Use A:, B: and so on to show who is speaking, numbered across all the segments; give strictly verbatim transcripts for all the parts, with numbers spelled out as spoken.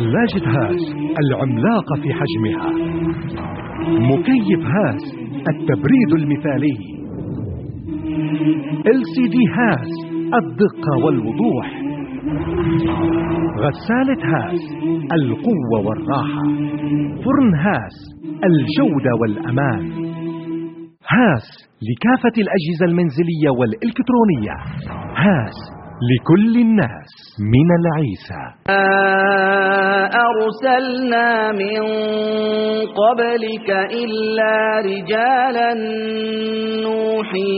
A: ثلاجة هاس العملاقة في حجمها، مكيف هاس التبريد المثالي، إل سي دي هاس الدقة والوضوح، غسالة هاس القوة والراحة، فرن هاس الجودة والأمان، هاس لكافة الأجهزة المنزلية والإلكترونية، هاس لكل الناس من العيسى.
B: أرسلنا من قبلك إلا رجالا نوحي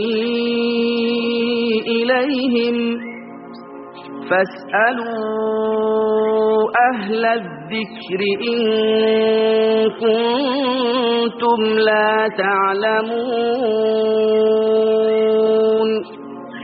B: إليهم فاسألوا أهل الذكر إن كنتم لا تعلمون.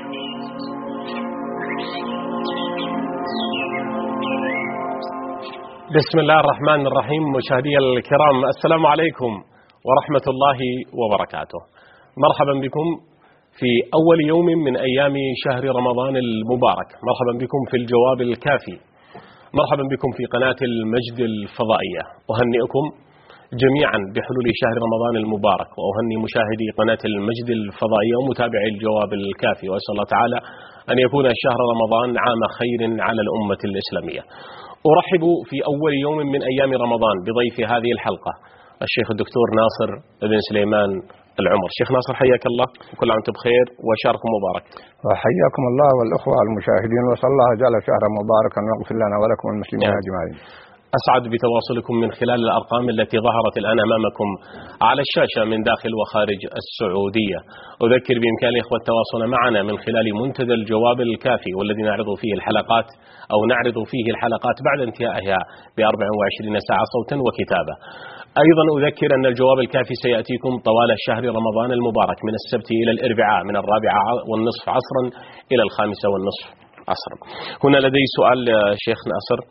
C: بسم الله الرحمن الرحيم. مشاهدي الكرام، السلام عليكم ورحمة الله وبركاته. مرحبا بكم في أول يوم من أيام شهر رمضان المبارك، مرحبا بكم في الجواب الكافي، مرحبا بكم في قناة المجد الفضائية. أهنئكم جميعا بحلول شهر رمضان المبارك، وأهني مشاهدي قناة المجد الفضائية ومتابعي الجواب الكافي، وأسأل الله تعالى أن يكون شهر رمضان عام خير على الأمة الإسلامية. أرحب في أول يوم من أيام رمضان بضيف هذه الحلقة الشيخ الدكتور ناصر بن سليمان العمر. شيخ ناصر، حياك الله وكل عام وانتم بخير وشهركم مبارك.
D: وحياكم الله والأخوة المشاهدين، وصلى الله جل شهر مباركا ويغفر لنا ولكم المسلمين أجمعين.
C: أسعد بتواصلكم من خلال الأرقام التي ظهرت الآن أمامكم على الشاشة من داخل وخارج السعودية. أذكر بإمكان الإخوة التواصل معنا من خلال منتدى الجواب الكافي، والذي نعرض فيه الحلقات أو نعرض فيه الحلقات بعد انتهائها بأربع وعشرين ساعة صوتا وكتابة. أيضا أذكر أن الجواب الكافي سيأتيكم طوال شهر رمضان المبارك من السبت إلى الأربعاء، من الرابعة والنصف عصرا إلى الخامسة والنصف عصرا. هنا لدي سؤال شيخ ناصر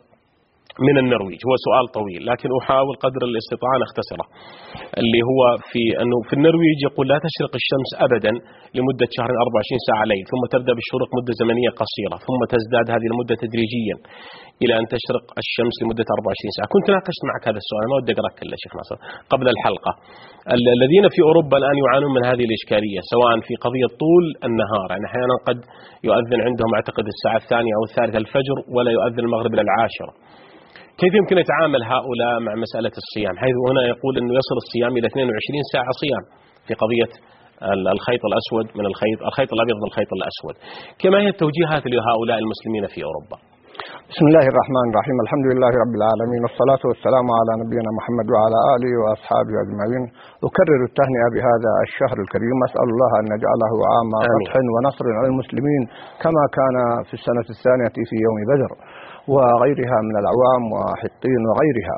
C: من النرويج، هو سؤال طويل لكن أحاول قدر الاستطاعة أن أختصره، اللي هو في أنه في النرويج يقول لا تشرق الشمس أبدا لمدة شهر أربع وعشرين ساعة ليل، ثم تبدأ بالشروق مدة زمنية قصيرة، ثم تزداد هذه المدة تدريجيا إلى أن تشرق الشمس لمدة أربع وعشرين ساعة. كنت ناقشت معك هذا السؤال، ما ودي أقرأ كله شيخ ناصر قبل الحلقة. الذين في أوروبا الآن يعانون من هذه الإشكالية، سواء في قضية طول النهار، يعني أحيانا قد يؤذن عندهم أعتقد الساعة الثانية أو الثالثة الفجر ولا يؤذن المغرب إلى العاشرة. كيف يمكن يتعامل هؤلاء مع مسألة الصيام، حيث هنا يقول أنه يصل الصيام إلى اثنين وعشرين ساعة صيام في قضية الخيط الأسود من الخيط الخيط الأبيض من الخيط الأسود. كما هي التوجيهات لهؤلاء المسلمين في أوروبا؟
D: بسم الله الرحمن الرحيم، الحمد لله رب العالمين، والصلاة والسلام على نبينا محمد وعلى آله وأصحابه أجمعين. أكرر التهنئة بهذا الشهر الكريم، أسأل الله أن نجعله عام فتح ونصر على المسلمين كما كان في السنة الثانية في يوم بدر وغيرها من الأعوام وحطين وغيرها.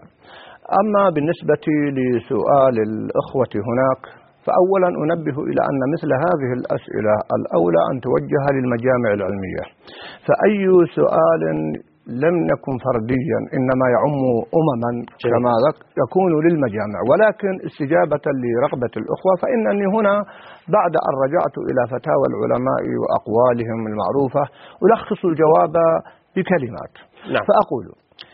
D: أما بالنسبة لسؤال الأخوة هناك، فأولا أنبه إلى أن مثل هذه الأسئلة الأولى أن توجه للمجامع العلمية، فأي سؤال لم يكن فرديا إنما يعم أمما كما يكون للمجامع، ولكن استجابة لرغبة الأخوة فإنني هنا بعد أن رجعت إلى فتاوى العلماء وأقوالهم المعروفة ألخص الجواب بكلمات.
C: نعم.
D: فأقول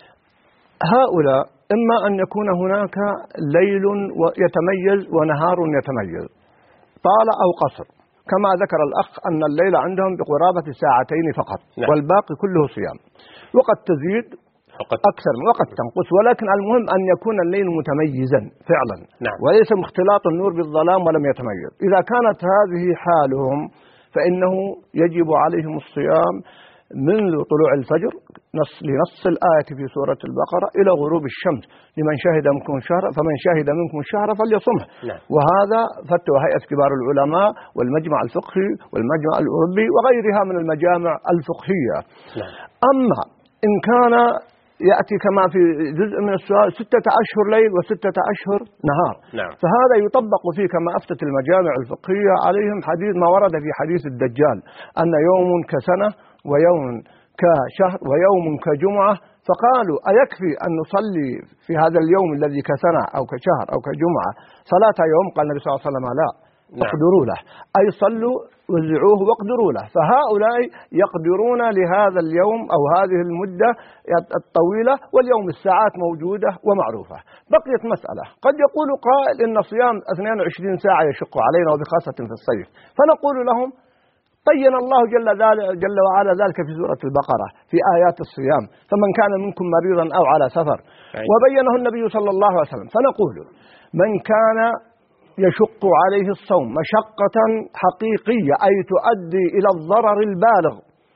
D: هؤلاء إما أن يكون هناك ليل يتميز ونهار يتميز، طال أو قصر، كما ذكر الأخ أن الليل عندهم بقرابة ساعتين فقط. نعم. والباقي كله صيام، وقد تزيد أكثر وقد تنقص، ولكن المهم أن يكون الليل متميزا فعلا.
C: نعم.
D: وليس مختلاط النور بالظلام ولم يتميز. إذا كانت هذه حالهم فإنه يجب عليهم الصيام منذ طلوع الفجر نص لنص الآية في سورة البقرة إلى غروب الشمس، لمن شهد منكم الشهر فمن شهد منكم الشهر فليصمه.
C: نعم.
D: وهذا فتوى هيئة كبار العلماء والمجمع الفقهي والمجمع الأوروبي وغيرها من المجامع الفقهية.
C: نعم.
D: أما إن كان يأتي كما في جزء من السؤال ستة أشهر ليل وستة أشهر نهار.
C: نعم.
D: فهذا يطبق فيه كما أفتت المجامع الفقهية عليهم حديث ما ورد في حديث الدجال أن يوم كسنة ويوم كشهر ويوم كجمعة، فقالوا أيكفي أن نصلي في هذا اليوم الذي كسنة أو كشهر أو كجمعة صلاة يوم؟ قال النبي صلى الله عليه وسلم لا، اقدروا له، أي صلوا وزعوه واقدروا له. فهؤلاء يقدرون لهذا اليوم أو هذه المدة الطويلة، واليوم الساعات موجودة ومعروفة. بقيت مسألة، قد يقول قائل إن صيام اثنين وعشرين ساعة يشق علينا وبخاصة في الصيف، فنقول لهم بين الله جل, جل وعلا ذلك في سورة البقرة في آيات الصيام، فمن كان منكم مريضا أو على سفر، وبينه النبي صلى الله عليه وسلم. فنقول من كان يشق عليه الصوم مشقة حقيقية أي تؤدي إلى الضرر البالغ،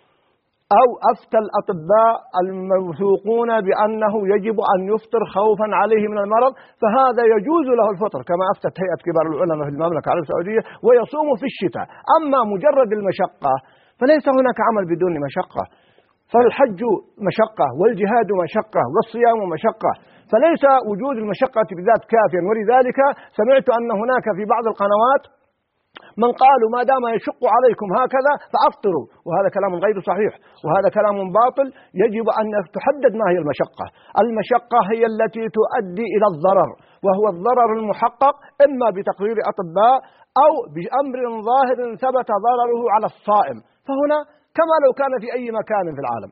D: أو أفتى الأطباء الموثوقون بأنه يجب أن يفطر خوفا عليه من المرض، فهذا يجوز له الفطر كما أفتت هيئة كبار العلماء في المملكة العربية السعودية، ويصوم في الشتاء. أما مجرد المشقة فليس هناك عمل بدون مشقة، فالحج مشقة والجهاد مشقة والصيام مشقة، فليس وجود المشقة بذات كافيا. ولذلك سمعت أن هناك في بعض القنوات من قالوا ما دام يشق عليكم هكذا فأفطروا، وهذا كلام غير صحيح وهذا كلام باطل. يجب أن تحدد ما هي المشقة. المشقة هي التي تؤدي إلى الضرر، وهو الضرر المحقق إما بتقرير أطباء أو بأمر ظاهر ثبت ضرره على الصائم، فهنا كما لو كان في أي مكان في العالم.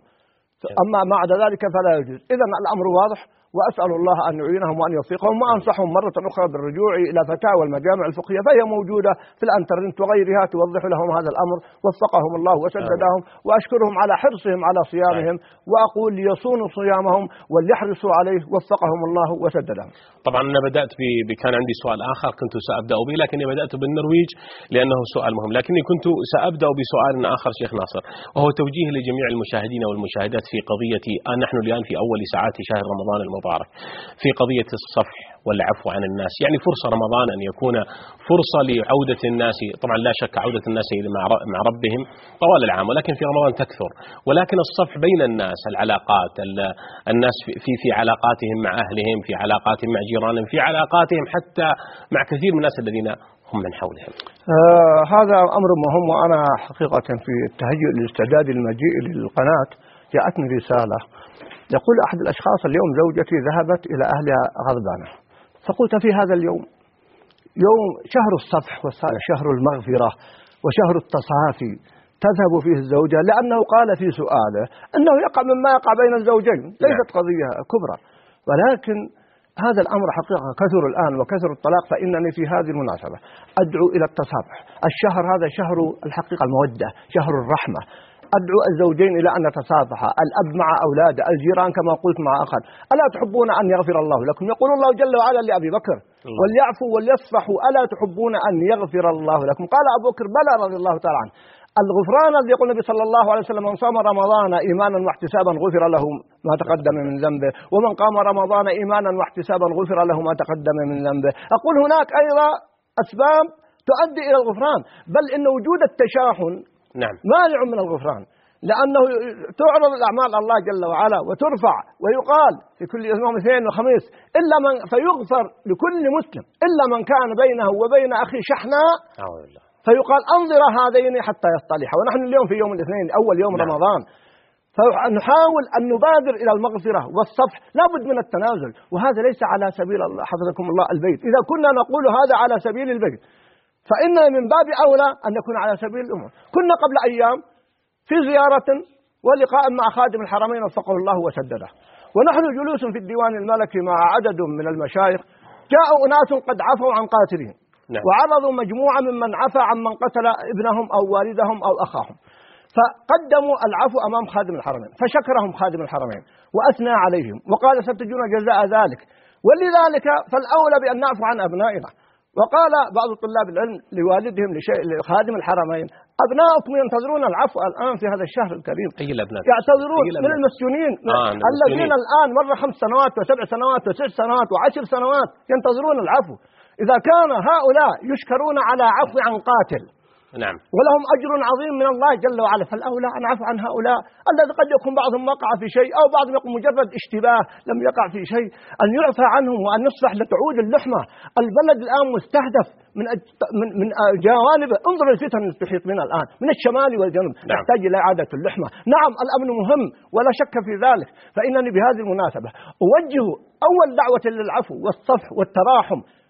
D: أما بعد ذلك فلا يجوز. إذن الأمر واضح، وأسأل الله أن يعينهم وأن يوفقهم، وأنصحهم مرة أخرى بالرجوع إلى فتاوى المجامع الفقهية، فهي موجودة في الأنترنت وغيرها توضح لهم هذا الأمر. وفقهم الله وسددهم، وأشكرهم على حرصهم على صيامهم، وأقول ليصونوا صيامهم وليحرصوا عليه، وفقهم الله وسددهم.
C: طبعا أنا بدأت ب... كان عندي سؤال آخر كنت سأبدأ به، لكني بدأت بالنرويج لأنه سؤال مهم، لكني كنت سأبدأ بسؤال آخر شيخ ناصر، وهو توجيه لجميع المشاهدين والمشاهدات في قضية آه نحن الآن في أول ساعات شهر رمضان المبارك، في قضية الصفح والعفو عن الناس. يعني فرصة رمضان أن يكون فرصة لعودة الناس، طبعا لا شك عودة الناس مع ربهم طوال العام، ولكن في رمضان تكثر. ولكن الصفح بين الناس، العلاقات، الناس في في علاقاتهم مع أهلهم، في علاقاتهم مع جيرانهم، في علاقاتهم حتى مع كثير من الناس الذين هم من حولهم.
D: آه هذا أمر مهم. وأنا حقيقة في التهيؤ لاستعداد المجيء للقناة جاءتني رسالة، يقول أحد الأشخاص اليوم زوجتي ذهبت إلى أهلها غضبانة، فقلت في هذا اليوم يوم شهر الصفح وشهر المغفرة وشهر التصافي تذهب فيه الزوجة، لأنه قال في سؤاله أنه يقع مما يقع بين الزوجين، ليست قضية كبرى. ولكن هذا الأمر حقيقة كثر الآن وكثر الطلاق، فإنني في هذه المناسبة أدعو إلى التصافح. الشهر هذا شهر الحقيقة المودة، شهر الرحمة. أدعو الزوجين إلى أن نتصافحا، الأب مع أولاده، الجيران كما قلت مع أخر. ألا تحبون أن يغفر الله لكم؟ يقول الله جل وعلا لأبي بكر وليعفوا وليصفحوا ألا تحبون أن يغفر الله لكم؟ قال أبو بكر بلى رضي الله تعالى عنه. الغفران الذي يقول النبي صلى الله عليه وسلم من صام رمضان إيمانا واحتسابا غفر له ما تقدم من ذنبه، ومن قام رمضان إيمانا واحتسابا غفر له ما تقدم من ذنبه. أقول هناك أيضا أسباب تؤدي إلى الغفران، بل إن وجود التشاحن
C: نعم
D: مانع من الغفران، لأنه تعرض الأعمال الله جل وعلا وترفع، ويقال في كل يوم اثنين وخميس إلا من فيغفر لكل مسلم إلا من كان بينه وبين أخي شحناء، فيقال أنظر هذين حتى يصطلحا. ونحن اليوم في يوم الاثنين أول يوم نعم. رمضان، فنحاول أن نبادر إلى المغفرة والصفح، لابد من التنازل، وهذا ليس على سبيل حفظكم الله البيت. إذا كنا نقول هذا على سبيل البيت، فإن من باب أولى أن يكون على سبيل الأمور. كنا قبل أيام في زيارة ولقاء مع خادم الحرمين وفقه الله وسدده، ونحن جلوس في الديوان الملكي مع عدد من المشايخ، جاءوا أناس قد عفوا عن قاتلين نعم. وعرضوا مجموعة ممن عفى عن من قتل ابنهم أو والدهم أو أخاهم، فقدموا العفو أمام خادم الحرمين، فشكرهم خادم الحرمين وأثنى عليهم وقال ستجدون جزاء ذلك، ولذلك فالأولى بأن نعفو عن أبنائنا. وقال بعض طلاب العلم لوالدهم لخادم الحرمين أبناؤكم ينتظرون العفو الآن في هذا الشهر الكريم،
C: أي الأبناء
D: يعتذرون من المسجونين
C: آه
D: الذين الآن مر خمس سنوات وسبع سنوات وتسع سنوات وعشر سنوات ينتظرون العفو. إذا كان هؤلاء يشكرون على عفو عن قاتل
C: نعم
D: ولهم أجر عظيم من الله جل وعلا، فالأولى أن نعفو عن هؤلاء الذي قد يكون بعضهم وقع في شيء أو بعضهم يكون مجرد اشتباه لم يقع في شيء، أن يعفى عنهم وأن نصلح لتعود اللحمة. البلد الآن مستهدف من من من جوانب، انظر الفتن التي تحيط بنا الآن من الشمال والجنوب، نعم. نحتاج إلى إعادة اللحمة. نعم الأمن مهم ولا شك في ذلك، فإنني بهذه المناسبة أوجه أول دعوة للعفو والصفح والتراحم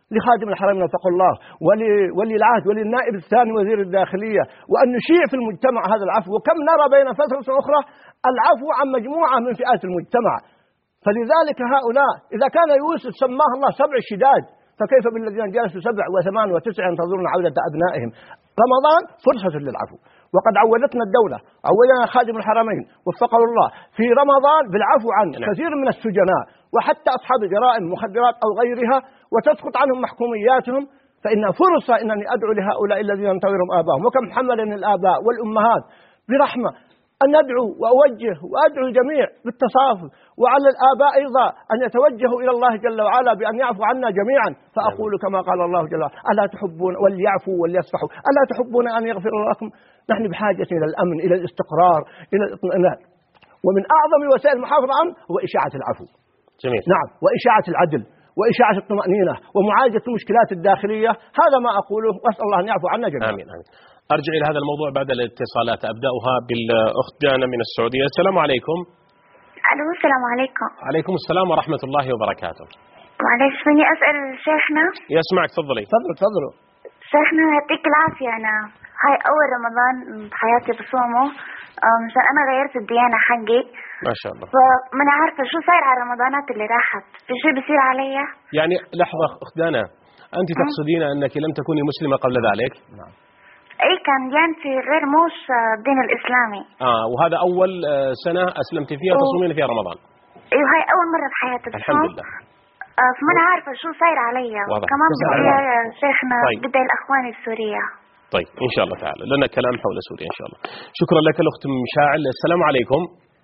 D: لخادم الحرمين وفقه الله ولي العهد ولي النائب الثاني وزير الداخلية، وأن نشيع في المجتمع هذا العفو. وكم نرى بين فترة أخرى العفو عن مجموعة من فئات المجتمع. فلذلك هؤلاء إذا كان يوسف سماه الله سبع شداد، فكيف بالذين جلسوا سبع وثمان وتسع ينتظرون عودة أبنائهم؟ رمضان فرصة للعفو، وقد عودتنا الدولة، عودنا خادم الحرمين وفقه الله في رمضان بالعفو عن كثير من السجناء وحتى أصحاب جرائم مخدرات أو غيرها، وتسقط عنهم محكومياتهم. فإن فرصة إنني أدعو لهؤلاء الذين ينتظرهم آبائهم، وكم حملني الآباء والأمهات برحمة أن أدعو وأوجه وأدعو الجميع بالتصافي، وعلى الآباء أيضا أن يتوجهوا إلى الله جل وعلا بأن يعفو عنا جميعا. فأقول كما قال الله جل وعلا: ألا تحبون وليعفوا وليصفحوا، ألا تحبون أن يغفر الله لكم؟ نحن بحاجة إلى الأمن، إلى الاستقرار، إلى الاطمئنان، ومن أعظم وسائل المحافظة عنه هو إشاعة العفو.
C: جميل.
D: نعم، وإشاعة العدل وإشاعة الطمأنينة ومعالجة المشكلات الداخلية. هذا ما أقوله، وأسأل الله أن يعفو عنا جميعا.
C: آمين آمين. أرجع إلى هذا الموضوع بعد الاتصالات، أبدأها بالأخت جانا من السعودية. السلام عليكم.
E: ألو، السلام عليكم.
C: عليكم السلام ورحمة الله وبركاته.
E: معلش فيني أسأل شيخنا؟
C: يسمعك، تفضلي.
D: تفضل تفضلوا.
E: شيخنا يعطيك العافية، أنا هاي أول رمضان بحياتي بصومه، مشان أنا غيرت الديانة حقي.
C: ما شاء الله.
E: فما أنا عارفة شو صاير على رمضانات اللي راحت، في شيء بيصير علي؟
C: يعني لحظة أخت دانا، أنت تقصدين أنك لم تكوني مسلمة قبل ذلك؟
E: نعم. أي كان ديانتي غير موش الدين الإسلامي.
C: آه وهذا أول سنة أسلمت فيها تصومين فيها رمضان؟
E: أيوة، هاي أول مرة بحياتي بصوم.
C: الحمد لله.
E: آه فما أنا عارفة شو صاير علي. كمان بدي يا شيخنا
C: طيب.
E: بدي الأخوان السورية.
C: طيب إن شاء الله تعالى لنا كلام حول سوريا إن شاء الله. شكرا لك الأخت مشاعل. السلام عليكم.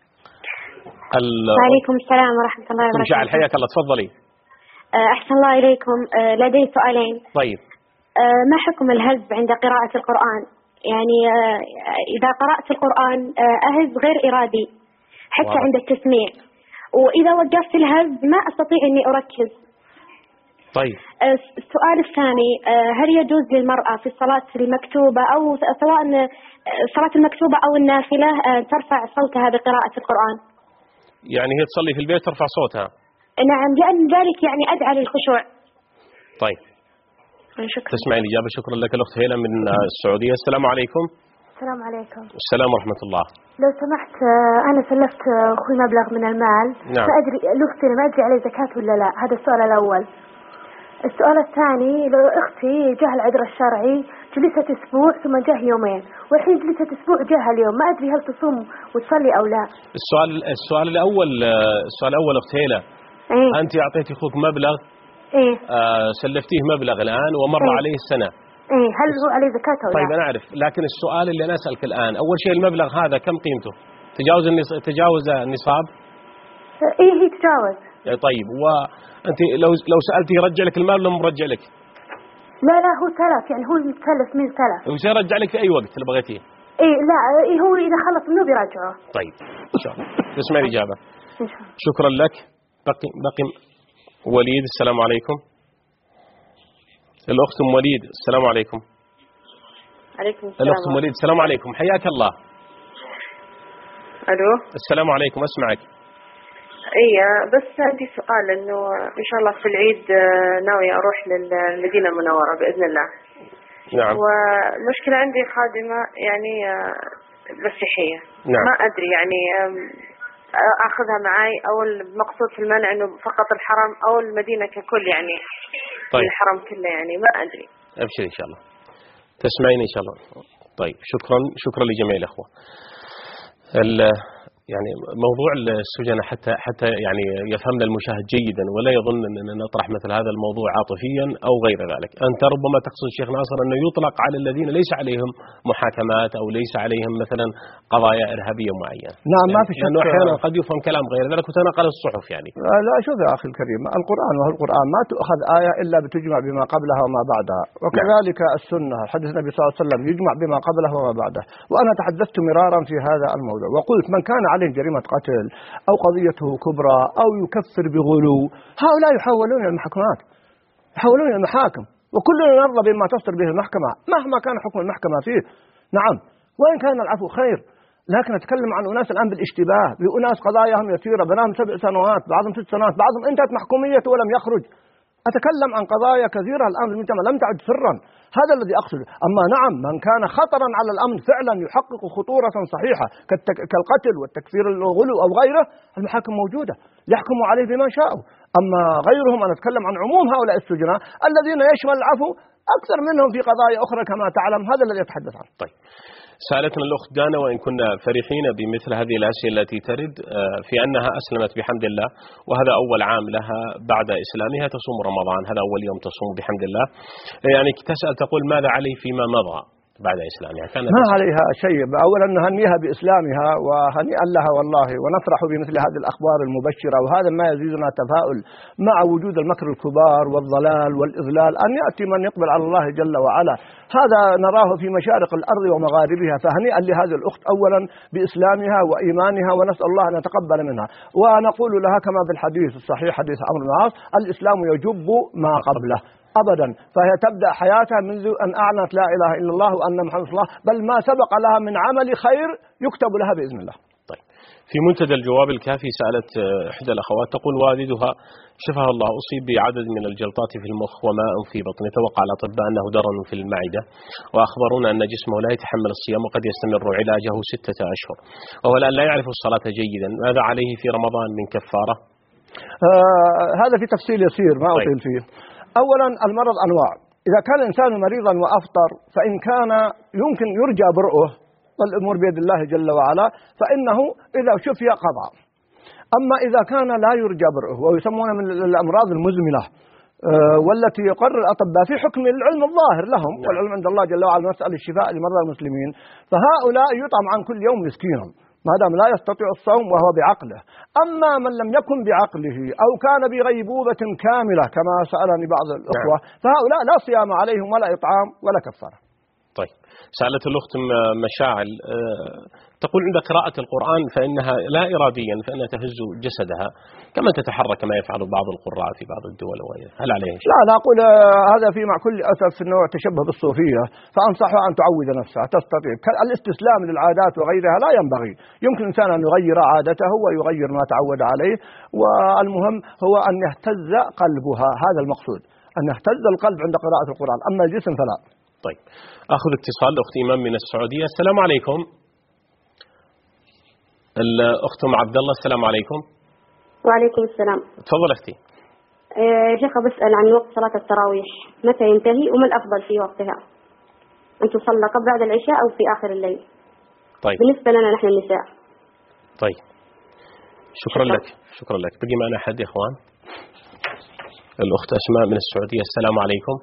F: وعليكم السلام ورحمة الله وبركاته.
C: مشاعل حياك الله، تفضلي.
F: أحسن الله إليكم. لدي سؤالين.
C: طيب.
F: ما حكم الهز عند قراءة القرآن؟ يعني إذا قرأت القرآن أهز غير إرادي حتى واضح. عند التسميع، وإذا وقفت الهز ما أستطيع أني أركز.
C: طيب.
F: السؤال الثاني، هل يجوز للمرأة في الصلاة المكتوبة أو سواء الصلاة المكتوبة أو النافلة ترفع صوتها بقراءة القرآن؟
C: يعني هي تصلي في البيت ترفع صوتها؟
F: نعم، لأن ذلك يعني أدعى للخشوع.
C: طيب.
F: شكرا.
C: تسمعي الإجابة. شكرا لك الأخت هيلا من السعودية. السلام عليكم.
G: السلام عليكم.
C: السلام ورحمة الله.
G: لو سمحت، أنا سلفت أخوي مبلغ من المال.
C: نعم.
G: ما أدري الأختي ما أدري عليه زكاة ولا لا. هذا السؤال الأول. السؤال الثاني، لو أختي جاء العذر الشرعي جلست أسبوع ثم جاء يومين، والحين جلست أسبوع جاء اليوم، ما أدري هل تصوم وتصلي أو لا.
C: السؤال السؤال الأول السؤال الأول أخت هيلا.
G: إيه؟
C: أنت أعطيتي أخوك مبلغ.
G: إيه؟
C: آه سلفتيه مبلغ الآن ومر
G: إيه؟
C: عليه السنة.
G: إيه، هل هو عليه زكاة أو لا؟
C: طيب أنا أعرف، لكن السؤال اللي أنا أسألك الآن، أول شيء المبلغ هذا كم قيمته؟ تجاوز النص... تجاوز النصاب؟
G: إيه هي تجاوز.
C: طيب وأنت لو لو سألتي يرجع لك المال ولا مرجع لك؟
G: لا لا هو تلف، يعني هو متلف من تلف.
C: وش يرجع لك في أي وقت اللي بغيتيه؟
G: إيه لا إيه هو إذا خلص منه بيرجعه.
C: طيب إن شاء الله. تسمعي الإجابة.
G: إن شاء الله.
C: شكرا لك. بقي بقي وليد. السلام عليكم. الأخت أم وليد. السلام عليكم.
H: عليكم السلام.
C: الأخت أم وليد. السلام عليكم، حياك الله.
H: ألو.
C: السلام عليكم، أسمعك.
H: إيه بس عندي سؤال، إنه إن شاء الله في العيد ناوية أروح للمدينة المنورة بإذن الله.
C: نعم.
H: والمشكلة عندي خادمة يعني مسيحية.
C: نعم.
H: ما أدري يعني أخذها معي أو المقصود في المنع إنه فقط الحرم أو المدينة ككل يعني.
C: طيب.
H: الحرم كله يعني ما أدري.
C: أبشر إن شاء الله. تسمعين إن شاء الله. طيب شكرا شكرا لجميع الأخوة. يعني موضوع السجن حتى حتى يعني يفهمنا المشاهد جيدا ولا يظن أننا نطرح مثل هذا الموضوع عاطفيا أو غير ذلك. أنت ربما تقصد شيخ ناصر أنه يطلق على الذين ليس عليهم محاكمات أو ليس عليهم مثلا قضايا إرهابية معينة.
D: نعم ما في شك.
C: لأنه أحيانا قد يفهم كلام غير ذلك وتنقل الصحف يعني.
D: لا شوف يا أخي الكريم، القرآن وهو القرآن ما تؤخذ آية إلا بتجمع بما قبلها وما بعدها، وكذلك السنة حديث النبي صلى الله عليه وسلم يجمع بما قبله وما بعده. وأنا تحدثت مرارا في هذا الموضوع وقلت من كان عليه جريمة قتل أو قضيته كبرى أو يكفر بغلو، هؤلاء يحولون إلى المحكمات، يحولون إلى المحاكم، وكلنا نرضى بما تصدر به المحكمة مهما كان حكم المحكمة فيه. نعم، وإن كان العفو خير، لكن نتكلم عن أناس الآن بالاشتباه، بأناس قضاياهم يسيرة، بنام سبع سنوات، بعضهم ست سنوات، بعضهم انتهت محكوميته ولم يخرج. أتكلم عن قضايا كثيرة الآن في المجتمع لم تعد سرا، هذا الذي أقصده. أما نعم، من كان خطرا على الأمن فعلا يحقق خطورة صحيحة كالقتل والتكفير الغلو أو غيره، المحاكم موجودة يحكم عليه بما شاءوا. أما غيرهم أنا أتكلم عن عموم هؤلاء السجناء الذين يشمل العفو أكثر منهم في قضايا أخرى كما تعلم، هذا الذي أتحدث عنه.
C: طيب، سألتنا الأخت دانا وإن كنا فرحين بمثل هذه الأسئلة التي ترد في أنها أسلمت بحمد الله، وهذا أول عام لها بعد إسلامها تصوم رمضان، هذا أول يوم تصوم بحمد الله. يعني تسأل تقول ماذا علي فيما مضى بعد إسلامها؟ كانت
D: ما عليها شيء. أولا نهنيها بإسلامها وهنيئا لها والله، ونفرح بمثل هذه الأخبار المبشرة، وهذا ما يزيدنا تفاؤل مع وجود المكر الكبار والضلال والإضلال أن يأتي من يقبل على الله جل وعلا. هذا نراه في مشارق الأرض ومغاربها، فهنيئا لهذه الأخت أولا بإسلامها وإيمانها، ونسأل الله أن يتقبل منها. ونقول لها كما في الحديث الصحيح حديث عمرو بن العاص: الإسلام يجب ما قبله أبدا، فهي تبدأ حياتها منذ أن أعلنت لا إله إلا الله وأن محمد رسول الله، بل ما سبق لها من عمل خير يكتب لها بإذن الله.
C: طيب، في منتدى الجواب الكافي سألت إحدى الأخوات تقول والدها شفاه الله أصيب بعدد من الجلطات في المخ وماء في بطنه، توقع الأطباء أنه درن في المعدة، وأخبرونا أن جسمه لا يتحمل الصيام وقد يستمر علاجه ستة أشهر، وهو الآن لا يعرف الصلاة جيدا، ماذا عليه في رمضان من كفارة؟
D: آه هذا في تفصيل يسير ما أطيل فيه. أولا المرض أنواع، إذا كان الإنسان مريضا وأفطر فإن كان يمكن يرجى برؤه والأمور بيد الله جل وعلا فإنه إذا شفي قضى. أما إذا كان لا يرجى برؤه ويسمونها من الأمراض المزمنة والتي يقرر الأطباء في حكم العلم الظاهر لهم، والعلم عند الله جل وعلا مسألة الشفاء لمرضى المسلمين، فهؤلاء يطعم عن كل يوم مسكينا ما دام لا يستطيع الصوم وهو بعقله. أما من لم يكن بعقله أو كان بغيبوبة كاملة كما سألني بعض الأخوة فهؤلاء لا صيام عليهم ولا إطعام ولا كفارة.
C: طيب، سألت الأخت مشاعل تقول عند قراءة القرآن فإنها لا إراديا فإنها تهز جسدها كما تتحرك كما يفعل بعض القراء في بعض الدول وغيرها، هل عليه شيء؟
D: لا، لا أقول هذا في مع كل أسف أنه تشبه بالصوفية، فأنصحها أن تعود نفسها تستطيع. الاستسلام للعادات وغيرها لا ينبغي، يمكن الإنسان أن يغير عادته ويغير ما تعود عليه، والمهم هو أن يهتز قلبها، هذا المقصود، أن يهتز القلب عند قراءة القرآن، أما الجسم فلا.
C: طيب، أخذ اتصال الأخت إمام من السعودية. السلام عليكم. الأخت أم عبد الله، السلام عليكم.
F: وعليكم السلام.
C: تفضل أختي.
F: يا شيخ بسأل عن وقت صلاة التراويح متى ينتهي وما الأفضل في وقتها؟ أن تصلى قبل بعد العشاء أو في آخر الليل؟
C: طيب،
F: بالنسبة لنا نحن النساء.
C: طيب، شكرا, شكرا لك شكرا لك. بقي معنا أحد يا إخوان. الأخت أسماء من السعودية، السلام عليكم.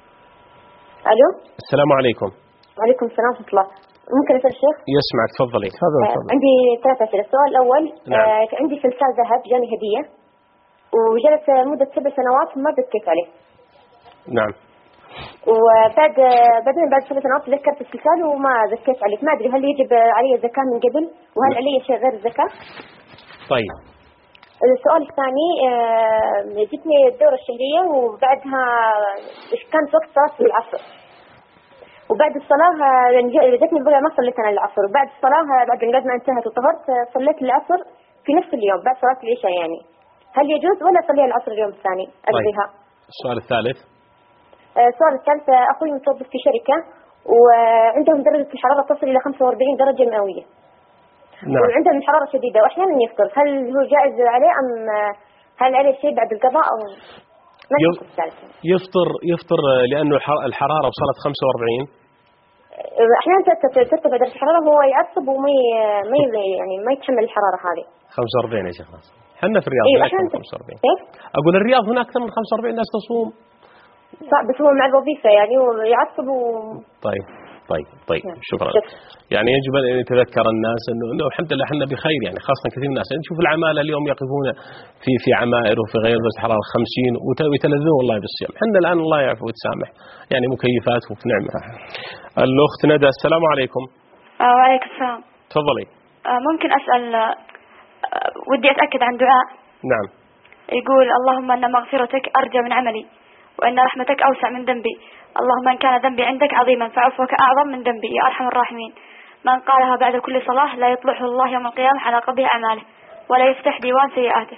F: ألو.
C: السلام عليكم.
F: وعليكم السلام ورحمة الله. ممكن أسأل الشيخ؟
C: يسمعك، تفضلي.
D: تفضل.
F: آه عندي ثلاث أسئلة. السؤال الأول،
C: نعم.
F: آه عندي سلسال ذهب جاني هدية وجلس مدة سبع سنوات ما ذكيت عليه.
C: نعم.
F: وبعد بعدين بعد سبع سنوات ذكرت السلسال وما ذكيت عليه، ما أدري هل يجب علي الزكاة من قبل وهل علي شيء غير الزكاة؟
C: طيب.
F: السؤال الثاني، آه جتني الدورة الشهرية وبعدها كانت وقت صلاة العصر، وبعد الصلاة جتني بقى ما صليت أنا العصر، وبعد الصلاة بعد بعد ما انتهت وطهرت صليت العصر في نفس اليوم بعد صلاة العشاء، يعني هل يجوز ولا أصلي العصر اليوم الثاني ألغيها؟
C: طيب. السؤال الثالث.
F: السؤال الثالث، أخوي متوظف في شركة وعندهم درجة الحرارة تصل إلى خمسة وأربعين درجة مئوية.
C: نعم.
F: وعندهم الحرارة شديدة وأحيانا يفطر، هل هو جائز عليه أم هل عليه شيء بعد القضاء أو ما
C: يفطر؟ يفطر لأنه الحرارة وصلت خمسة وأربعين.
F: أحيانا ترتفع درجة الحرارة هو يعصب وما ما يعني ما يتحمل الحرارة هذه.
C: خمسة وأربعين يا شيخ ناصر، احنا في الرياض
F: إيه
C: أكثر من خمسة وأربعين. أقول الرياض هنا أكثر من خمسة وأربعين ناس تصوم.
F: صعب بس هو مع الوظيفة يعني ويعصب و...
C: طيب طيب طيب شكرا. يعني يجب أن يتذكر الناس أنه, إنه الحمد لله احنا بخير، يعني خاصة كثير من الناس نشوف يعني العمالة اليوم يقفون في في عمائر وفي غير درجة حرارة خمسين ويتلذذون والله بالصيام. احنا الآن الله يعفو ويتسامح يعني مكيفات وفي نعمة. الأخت ندى، السلام عليكم.
I: آه وعليكم السلام.
C: تفضلي.
I: آه ممكن أسأل، آه ودي أتأكد عن دعاء.
C: نعم.
I: يقول اللهم أن مغفرتك أرجى من عملي وأن رحمتك أوسع من ذنبي، اللهم إن كان ذنبي عندك عظيما فعفوك أعظم من ذنبي يا أرحم الراحمين. من قالها بعد كل صلاة لا يطلعه الله يوم القيامة على قبيح أعماله ولا يفتح ديوان سيئاته.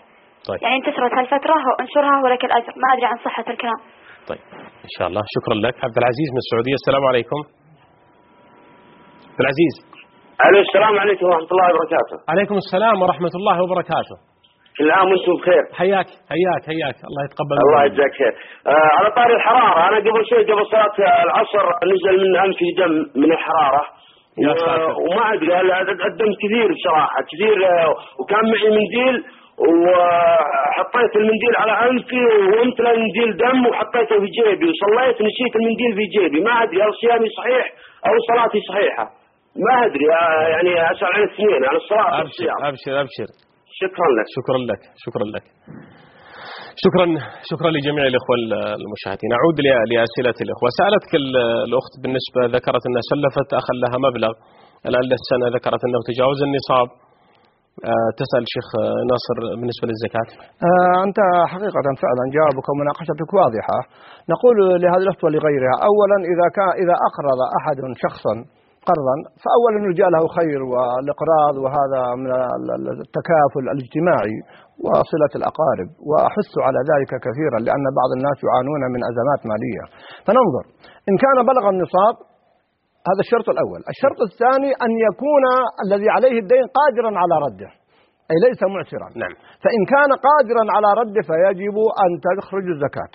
C: طيب.
I: يعني انتشرت هالفترة وانشرها ولك الأجر. ما أدري عن صحة الكلام.
C: طيب إن شاء الله. شكرا لك. عبد العزيز من السعودية. السلام عليكم. عبد العزيز.
J: عليه السلام عليكم ورحمة الله وبركاته.
C: عليكم السلام ورحمة الله وبركاته.
J: كل عام وانتم بخير.
C: حياك حياك حياك. الله يتقبل.
J: الله يجزاك خير. آه على طاري الحرارة، أنا قبل شوي قبل صلاة العصر نزل من أنفي دم من الحرارة.
C: يا ساتر.
J: وما أدري الدم كثير بصراحة كثير، وكان معي منديل وحطيت المنديل على أنفي وامتلأ المنديل دم وحطيته في جيبي وصليت نسيت المنديل في جيبي. ما أدري هل صيامي صحيح أو صلاتي صحيحة، ما أدري. يعني أسأل عن الاثنين، عن الصلاة والصيام.
C: أبشر أبشر.
J: شكرا لك.
C: شكرا لك. شكرا لك. شكرا شكرا لجميع الإخوة المشاهدين. أعود لأسئلة الإخوة. سألتك الأخت بالنسبة، ذكرت أنها سلفت أخا لها مبلغ الآن للسنة، ذكرت أنه تجاوز النصاب. تسأل شيخ ناصر بالنسبة للزكاة.
D: آه أنت حقيقة فعلا جوابك ومناقشتك واضحة. نقول لهذه الأخت ولغيرها، أولا إذا كان إذا أقرض أحد شخصا قرضا فأولا يرجى له خير، والإقراض وهذا من التكافل الاجتماعي وصلة الأقارب، وأحث على ذلك كثيرا لأن بعض الناس يعانون من أزمات مالية. فننظر إن كان بلغ النصاب، هذا الشرط الأول. الشرط الثاني أن يكون الذي عليه الدين قادرا على رده، أي ليس معسرا.
C: نعم.
D: فإن كان قادرا على رده فيجب أن تخرج الزكاة.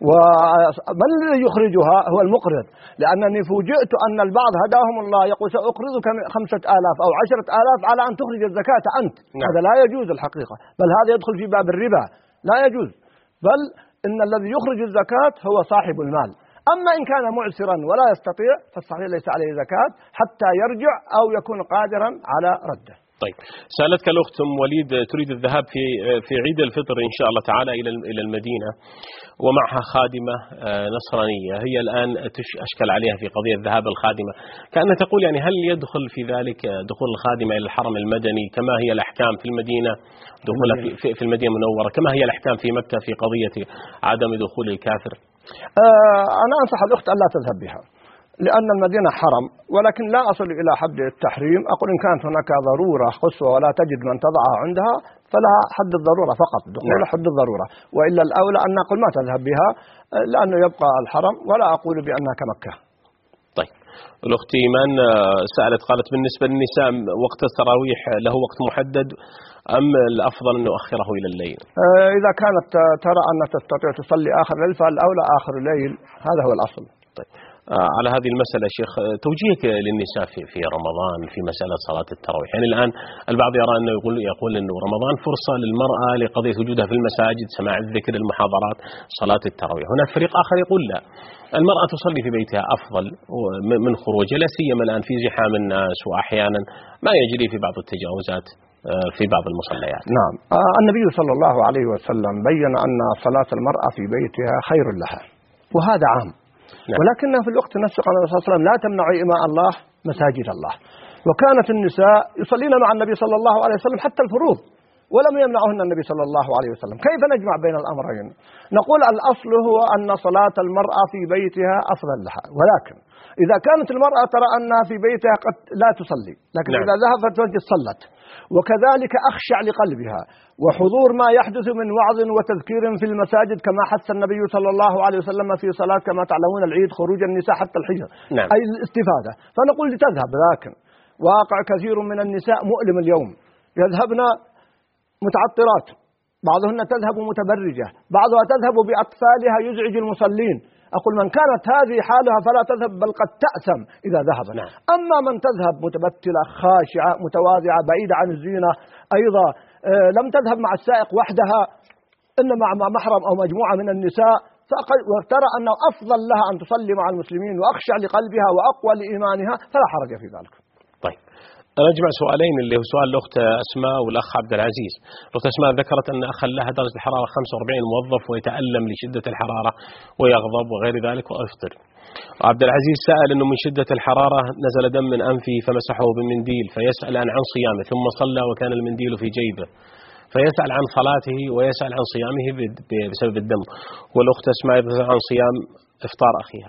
D: ومن الذي يخرجها؟ هو المقرض، لأنني فوجئت أن البعض هداهم الله يقول سأقرضك خمسة آلاف أو عشرة آلاف على أن تخرج الزكاة أنت. نعم. هذا لا يجوز الحقيقة، بل هذا يدخل في باب الربا، لا يجوز. بل إن الذي يخرج الزكاة هو صاحب المال. أما إن كان معسرا ولا يستطيع فالصحيح ليس عليه زكاة حتى يرجع أو يكون قادرا على رده.
C: طيب، سألتك الأخت أم وليد تريد الذهاب في في عيد الفطر إن شاء الله تعالى إلى إلى المدينة، ومعها خادمة نصرانية. هي الآن أشكل عليها في قضية ذهاب الخادمة، كأنها تقول يعني هل يدخل في ذلك دخول الخادمة إلى الحرم المدني كما هي الأحكام في المدينة، دخولها في في المدينة المنورة كما هي الأحكام في مكة في قضية عدم دخول الكافر؟
D: آه أنا أنصح الأخت أن لا تذهب بها، لأن المدينة حرم، ولكن لا أصل إلى حد التحريم. أقول إن كانت هناك ضرورة قصوى ولا تجد من تضعها عندها فلها حد الضرورة فقط، دخول حد الضرورة، وإلا الأولى أن نقول ما تذهب بها لأنه يبقى الحرم، ولا أقول بأنها كمكة.
C: طيب، الأخت إيمان سألت قالت بالنسبة للنساء وقت التراويح له وقت محدد أم الأفضل أن نؤخره إلى الليل؟
D: إذا كانت ترى أن تستطيع تصلي آخر الليل فالأولى آخر الليل، هذا هو الأصل.
C: طيب، آه على هذه المسألة شيخ توجيهك للنساء في في رمضان في مسألة صلاة التراويح. يعني الآن البعض يرى أنه يقول يقول أنه رمضان فرصة للمرأة لقضية وجودها في المساجد، سماع الذكر، المحاضرات، صلاة التراويح. هناك فريق آخر يقول لا، المرأة تصلي في بيتها أفضل من خروجها، لا سيما الآن في زحام الناس وأحيانا ما يجري في بعض التجاوزات في بعض المصليات.
D: نعم، آه النبي صلى الله عليه وسلم بين أن صلاة المرأة في بيتها خير لها، وهذا عام. نعم. ولكن في الوقت نفسه قال النبي صلى الله عليه وسلم لا تمنعوا إماء الله مساجد الله. وكانت النساء يصلين مع النبي صلى الله عليه وسلم حتى الفروض ولم يمنعهن النبي صلى الله عليه وسلم. كيف نجمع بين الأمرين؟ نقول الأصل هو أن صلاة المرأة في بيتها أفضل لها، ولكن إذا كانت المرأة ترى أنها في بيتها قد لا تصلي، لكن نعم. إذا ذهبت وجد صلت، وكذلك أخشع لقلبها وحضور ما يحدث من وعظ وتذكير في المساجد كما حث النبي صلى الله عليه وسلم في صلاة كما تعلمون العيد خروج النساء حتى الحجر،
C: نعم.
D: أي الاستفادة. فنقول لتذهب، لكن واقع كثير من النساء مؤلم اليوم، يذهبن متعطرات، بعضهن تذهب متبرجة، بعضها تذهب بأطفالها يزعج المصلين. أقول من كانت هذه حالها فلا تذهب، بل قد تأثم إذا ذهب.
C: نعم.
D: أما من تذهب متبتلة خاشعة متواضعة بعيدة عن الزينة، أيضا آه لم تذهب مع السائق وحدها، إنما مع محرم أو مجموعة من النساء، وترى أنه أفضل لها أن تصلي مع المسلمين وأخشع لقلبها وأقوى لإيمانها، فلا حرج في ذلك.
C: طيب، أنا أجمع سؤالين، اللي هو سؤال الأخت أسماء والأخ عبد العزيز. الأخت أسماء ذكرت أن أخا لها درجة الحرارة خمسة وأربعين موظف ويتألم لشدة الحرارة ويغضب وغير ذلك ويفطر. عبد العزيز سأل أنه من شدة الحرارة نزل دم من أنفه فمسحه بمنديل، فيسأل عن عن صيامه، ثم صلى وكان المنديل في جيبه، فيسأل عن صلاته ويسأل عن صيامه بسبب الدم. والأخت أسماء عن صيام إفطار أخيها.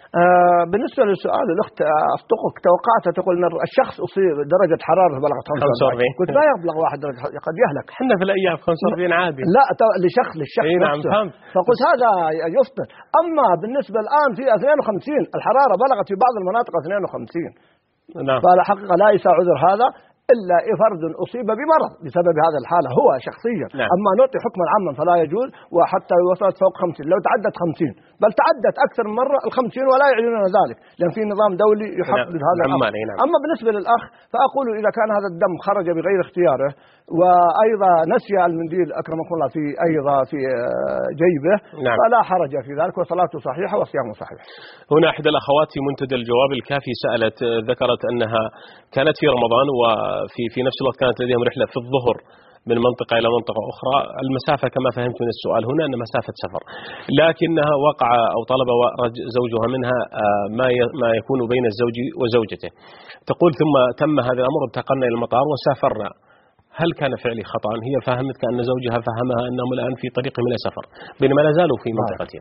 D: آه بالنسبة للسؤال الأخت أصدقك توقعتها تقول أن الشخص أصيب درجة حرارة بلغت خمسة وأربعين. قلت لا يبلغ واحد درجة قد يهلك.
C: احنا في الأيام خمسة وأربعين عادي.
D: لا لشخص للشخص
C: نعم
D: نفسه.
C: فهمت.
D: فقلت هذا يفطر. أما بالنسبة الآن في اثنين وخمسين الحرارة بلغت في بعض المناطق اثنين وخمسين.
C: نعم.
D: فعلى حقيقة لا يسع عذر هذا إلا فرد أصيب بمرض بسبب هذه الحالة هو شخصيا.
C: نعم.
D: أما نعطي حكما عاما فلا يجوز، وحتى وصلت فوق خمسين لو تعدت خمسين بل تعدت أكثر من مرة الخمسين ولا يعلنون ذلك لأن في نظام دولي يحدد
C: نعم.
D: هذا الأمر.
C: نعم.
D: أما بالنسبة للأخ فأقول إذا كان هذا الدم خرج بغير اختياره وأيضا نسي المنديل أكرمكم الله في أيضا في جيبه
C: نعم.
D: فلا حرج في ذلك وصلاته صحيحة وصيامه صحيح.
C: هنا أحد الأخوات في منتدى الجواب الكافي سألت ذكرت أنها كانت في رمضان وفي في نفس الوقت كانت لديهم رحلة في الظهر من منطقة إلى منطقة أخرى. المسافة كما فهمت من السؤال هنا أن مسافة سفر، لكنها وقع أو طلب زوجها منها ما ما يكون بين الزوج وزوجته. تقول ثم تم هذا الأمر انتقلنا إلى المطار وسافرنا. هل كان فعلي خطأ؟ هي فهمت كأن زوجها فهمها أنهم الآن في طريقهم إلى سفر بينما لا زالوا في منطقتهم.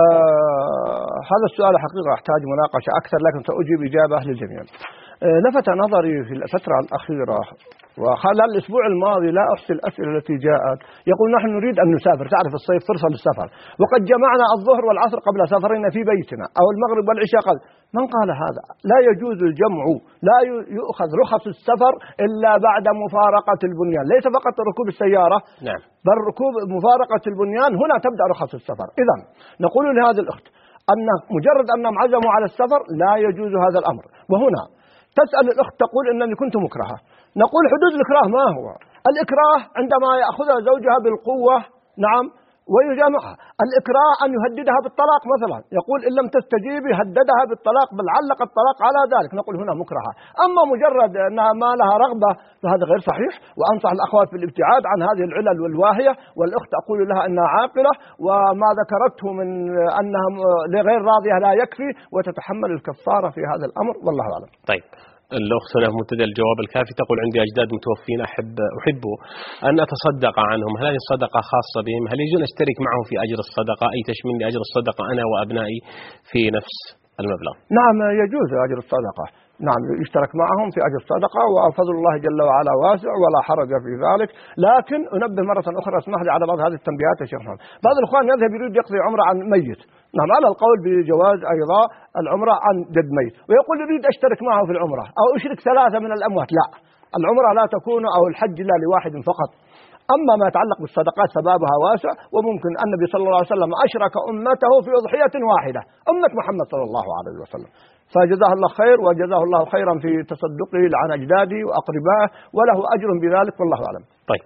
D: آه هذا السؤال حقيقة يحتاج مناقشة أكثر لكن سأجيب إجابة للجميع. آه لفت نظري في الفترة الأخيرة وخلال الأسبوع الماضي لا أحصي الأسئلة التي جاءت يقول نحن نريد أن نسافر، تعرف الصيف فرصة للسفر وقد جمعنا الظهر والعصر قبل سفرنا في بيتنا أو المغرب والعشاء قبل. من قال هذا؟ لا يجوز الجمع، لا يؤخذ رخص السفر إلا بعد مفارقة البنيان، ليس فقط ركوب السيارة
C: نعم.
D: بل ركوب مفارقة البنيان هنا تبدأ رخص السفر. إذن نقول لهذه الأخت أن مجرد أنهم عزموا على السفر لا يجوز هذا الأمر. وهنا تسأل الأخت تقول أنني كنت مكرهة. نقول حدود الإكراه ما هو؟ الإكراه عندما يأخذها زوجها بالقوة نعم ويجامعها. الإكراه أن يهددها بالطلاق مثلا، يقول إن لم تستجيبي هددها بالطلاق بل علق الطلاق على ذلك، نقول هنا مكرهة. أما مجرد أنها ما لها رغبة فهذا غير صحيح، وأنصح الأخوات بالابتعاد عن هذه العلل والواهية. والأخت أقول لها أنها عاقلة وما ذكرته من أنها لغير راضية لا يكفي وتتحمل الكفارة في هذا الأمر والله أعلم.
C: طيب الأخت هنا في منتدى الجواب الكافي تقول عندي أجداد متوفين أحب أحب أن أتصدق عنهم، هل هذه الصدقة خاصة بهم؟ هل يجوز أشترك معهم في أجر الصدقة أي تشمل أجر الصدقة أنا وأبنائي في نفس المبلغ؟
D: نعم يجوز أجر الصدقة، نعم يشترك معهم في أجر الصدقة وفضل الله جل وعلا واسع ولا حرج في ذلك. لكن أنبه مرة أخرى اسمح لي على بعض هذه التنبيهات يا شيخ محمد. بعض الإخوان يذهب يريد يقضي عمرة عن ميت، نعم على القول بجواز أيضا العمرة عن جد ميت، ويقول يريد أشترك معه في العمرة أو أشرك ثلاثة من الأموات. لا، العمرة لا تكون أو الحج لا لواحد فقط. أما ما يتعلق بالصدقات فبابها واسع، وممكن النبي صلى الله عليه وسلم أشرك أمته في أضحية واحدة، أمة محمد صلى الله عليه وسلم، فجزاه الله خير وجزاه الله خيرا في تصدقه عن أجداده وأقربائه وله أجر بذلك والله أعلم.
C: طيب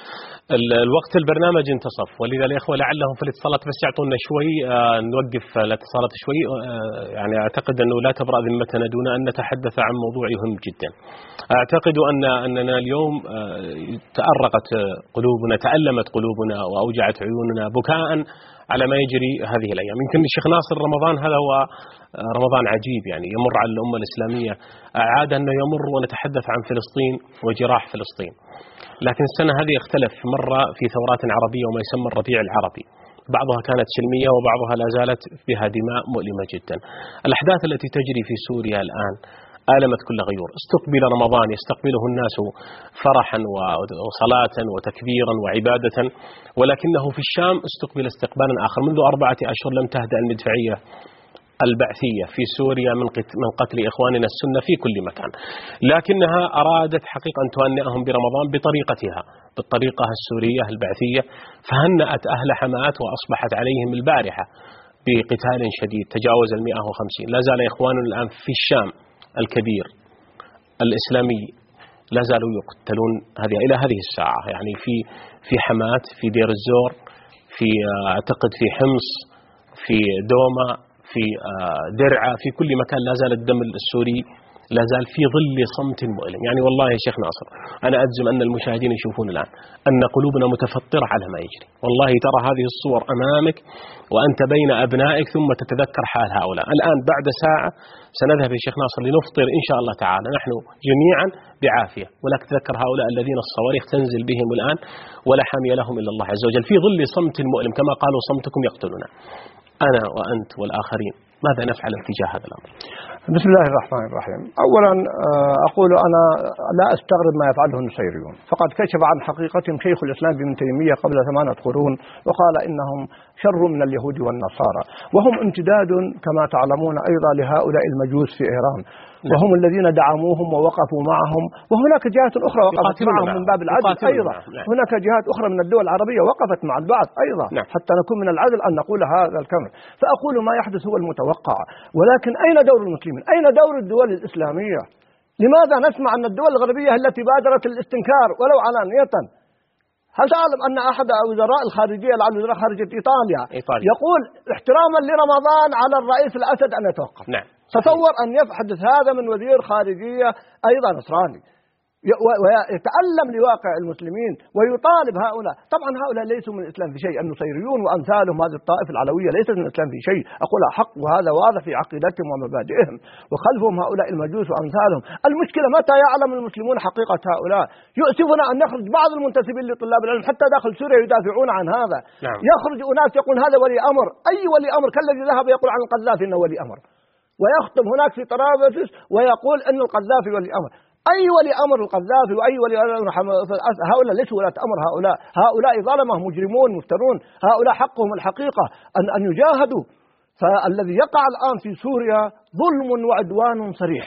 C: الوقت البرنامج انتصف، ولذا الإخوة لعلهم في الاتصالات بس يعطونا شوي آه نوقف الاتصالات شوي آه يعني أعتقد أنه لا تبرأ ذمتنا دون أن نتحدث عن موضوع مهم جدا. أعتقد أن أننا اليوم آه تأرقت قلوبنا، تألمت قلوبنا وأوجعت عيوننا بكاء على ما يجري هذه الأيام. يمكن الشيخ ناصر رمضان هذا هو رمضان عجيب يعني يمر على الأمة الإسلامية، عاد أنه يمر ونتحدث عن فلسطين وجراح فلسطين، لكن السنة هذه اختلف، مرة في ثورات عربية وما يسمى الربيع العربي، بعضها كانت سلمية وبعضها لا زالت بها دماء مؤلمة جدا. الأحداث التي تجري في سوريا الآن آلمت كل غيور. استقبل رمضان يستقبله الناس فرحا وصلاة وتكبيرا وعبادة، ولكنه في الشام استقبل استقبالا آخر. منذ أربعة أشهر لم تهدأ المدفعية البعثية في سوريا من من قتل إخواننا السنة في كل مكان، لكنها أرادت حقيقة أن تهنئهم برمضان بطريقتها، بالطريقة السورية البعثية، فهنأت أهل حماة وأصبحت عليهم البارحة بقتال شديد تجاوز المئة وخمسين. لا زال إخواننا الآن في الشام الكبير الإسلامي لا زالوا يقتلون هذه إلى هذه الساعة، يعني في في حماة، في دير الزور، في أعتقد في حمص، في دوما، في درعا، في كل مكان لا زال الدم السوري لا زال في ظل صمت مؤلم. يعني والله يا شيخ ناصر أنا أجزم أن المشاهدين يشوفون الآن أن قلوبنا متفطرة على ما يجري. والله ترى هذه الصور أمامك وأنت بين أبنائك ثم تتذكر حال هؤلاء. الآن بعد ساعة سنذهب يا شيخ ناصر لنفطر إن شاء الله تعالى نحن جميعا بعافية، ولكن تذكر هؤلاء الذين الصواريخ تنزل بهم الآن ولا حامي لهم إلا الله عز وجل، في ظل صمت مؤلم كما قالوا صمتكم يقتلنا. أنا وأنت والآخرين ماذا نفعل اتجاه هذا الأمر؟
D: بسم الله الرحمن الرحيم. أولا أقول أنا لا أستغرب ما يفعله النصيريون، فقد كشف عن حقيقتهم شيخ الإسلام ابن تيمية قبل ثمانية قرون وقال إنهم شر من اليهود والنصارى، وهم امتداد كما تعلمون أيضا لهؤلاء المجوس في إيران، وهم الذين دعموهم ووقفوا معهم، وهناك جهات أخرى وقفت معهم من باب العدل أيضا. هناك جهات أخرى من الدول العربية وقفت مع البعض أيضا حتى نكون من العدل أن نقول هذا الكلام. فأقول ما يحدث هو المتوقع، ولكن أين دور المسلمين؟ أين دور الدول الإسلامية؟ لماذا نسمع أن الدول الغربية التي بادرت الاستنكار ولو علانية؟ هل تعلم أن أحد وزراء الخارجية العام وزراء خارجية إيطاليا, إيطاليا يقول احتراما لرمضان على الرئيس الأسد أن يتوقف؟
C: نعم.
D: تصور أن يحدث هذا من وزير خارجية أيضا نصراني ويتألم لواقع المسلمين ويطالب هؤلاء. طبعا هؤلاء ليسوا من الإسلام في شيء، النصيريون وأمثالهم هذه الطائفة العلوية ليست من الإسلام في شيء، أقولها حق وهذا واضح في عقيدتهم ومبادئهم، وخلفهم هؤلاء المجوس وأمثالهم. المشكلة متى يعلم المسلمون حقيقة هؤلاء؟ يؤسفنا أن يخرج بعض المنتسبين لطلاب العلم حتى داخل سوريا يدافعون عن هذا.
C: نعم.
D: يخرج أناس يقول هذا ولي أمر، أي ولي أمر؟ كالذي ذهب يقول عن القذافي إنه ولي أمر، ويخطب هناك في طرابلس ويقول أن القذافي ولي أمر. أي ولي أمر القذافي وأي ولي أمر؟ هؤلاء ليسوا ولاة أمر، هؤلاء هؤلاء ظلمة مجرمون مفترون، هؤلاء حقهم الحقيقة أن أن يجاهدوا. فالذي يقع الآن في سوريا ظلم وعدوان صريح،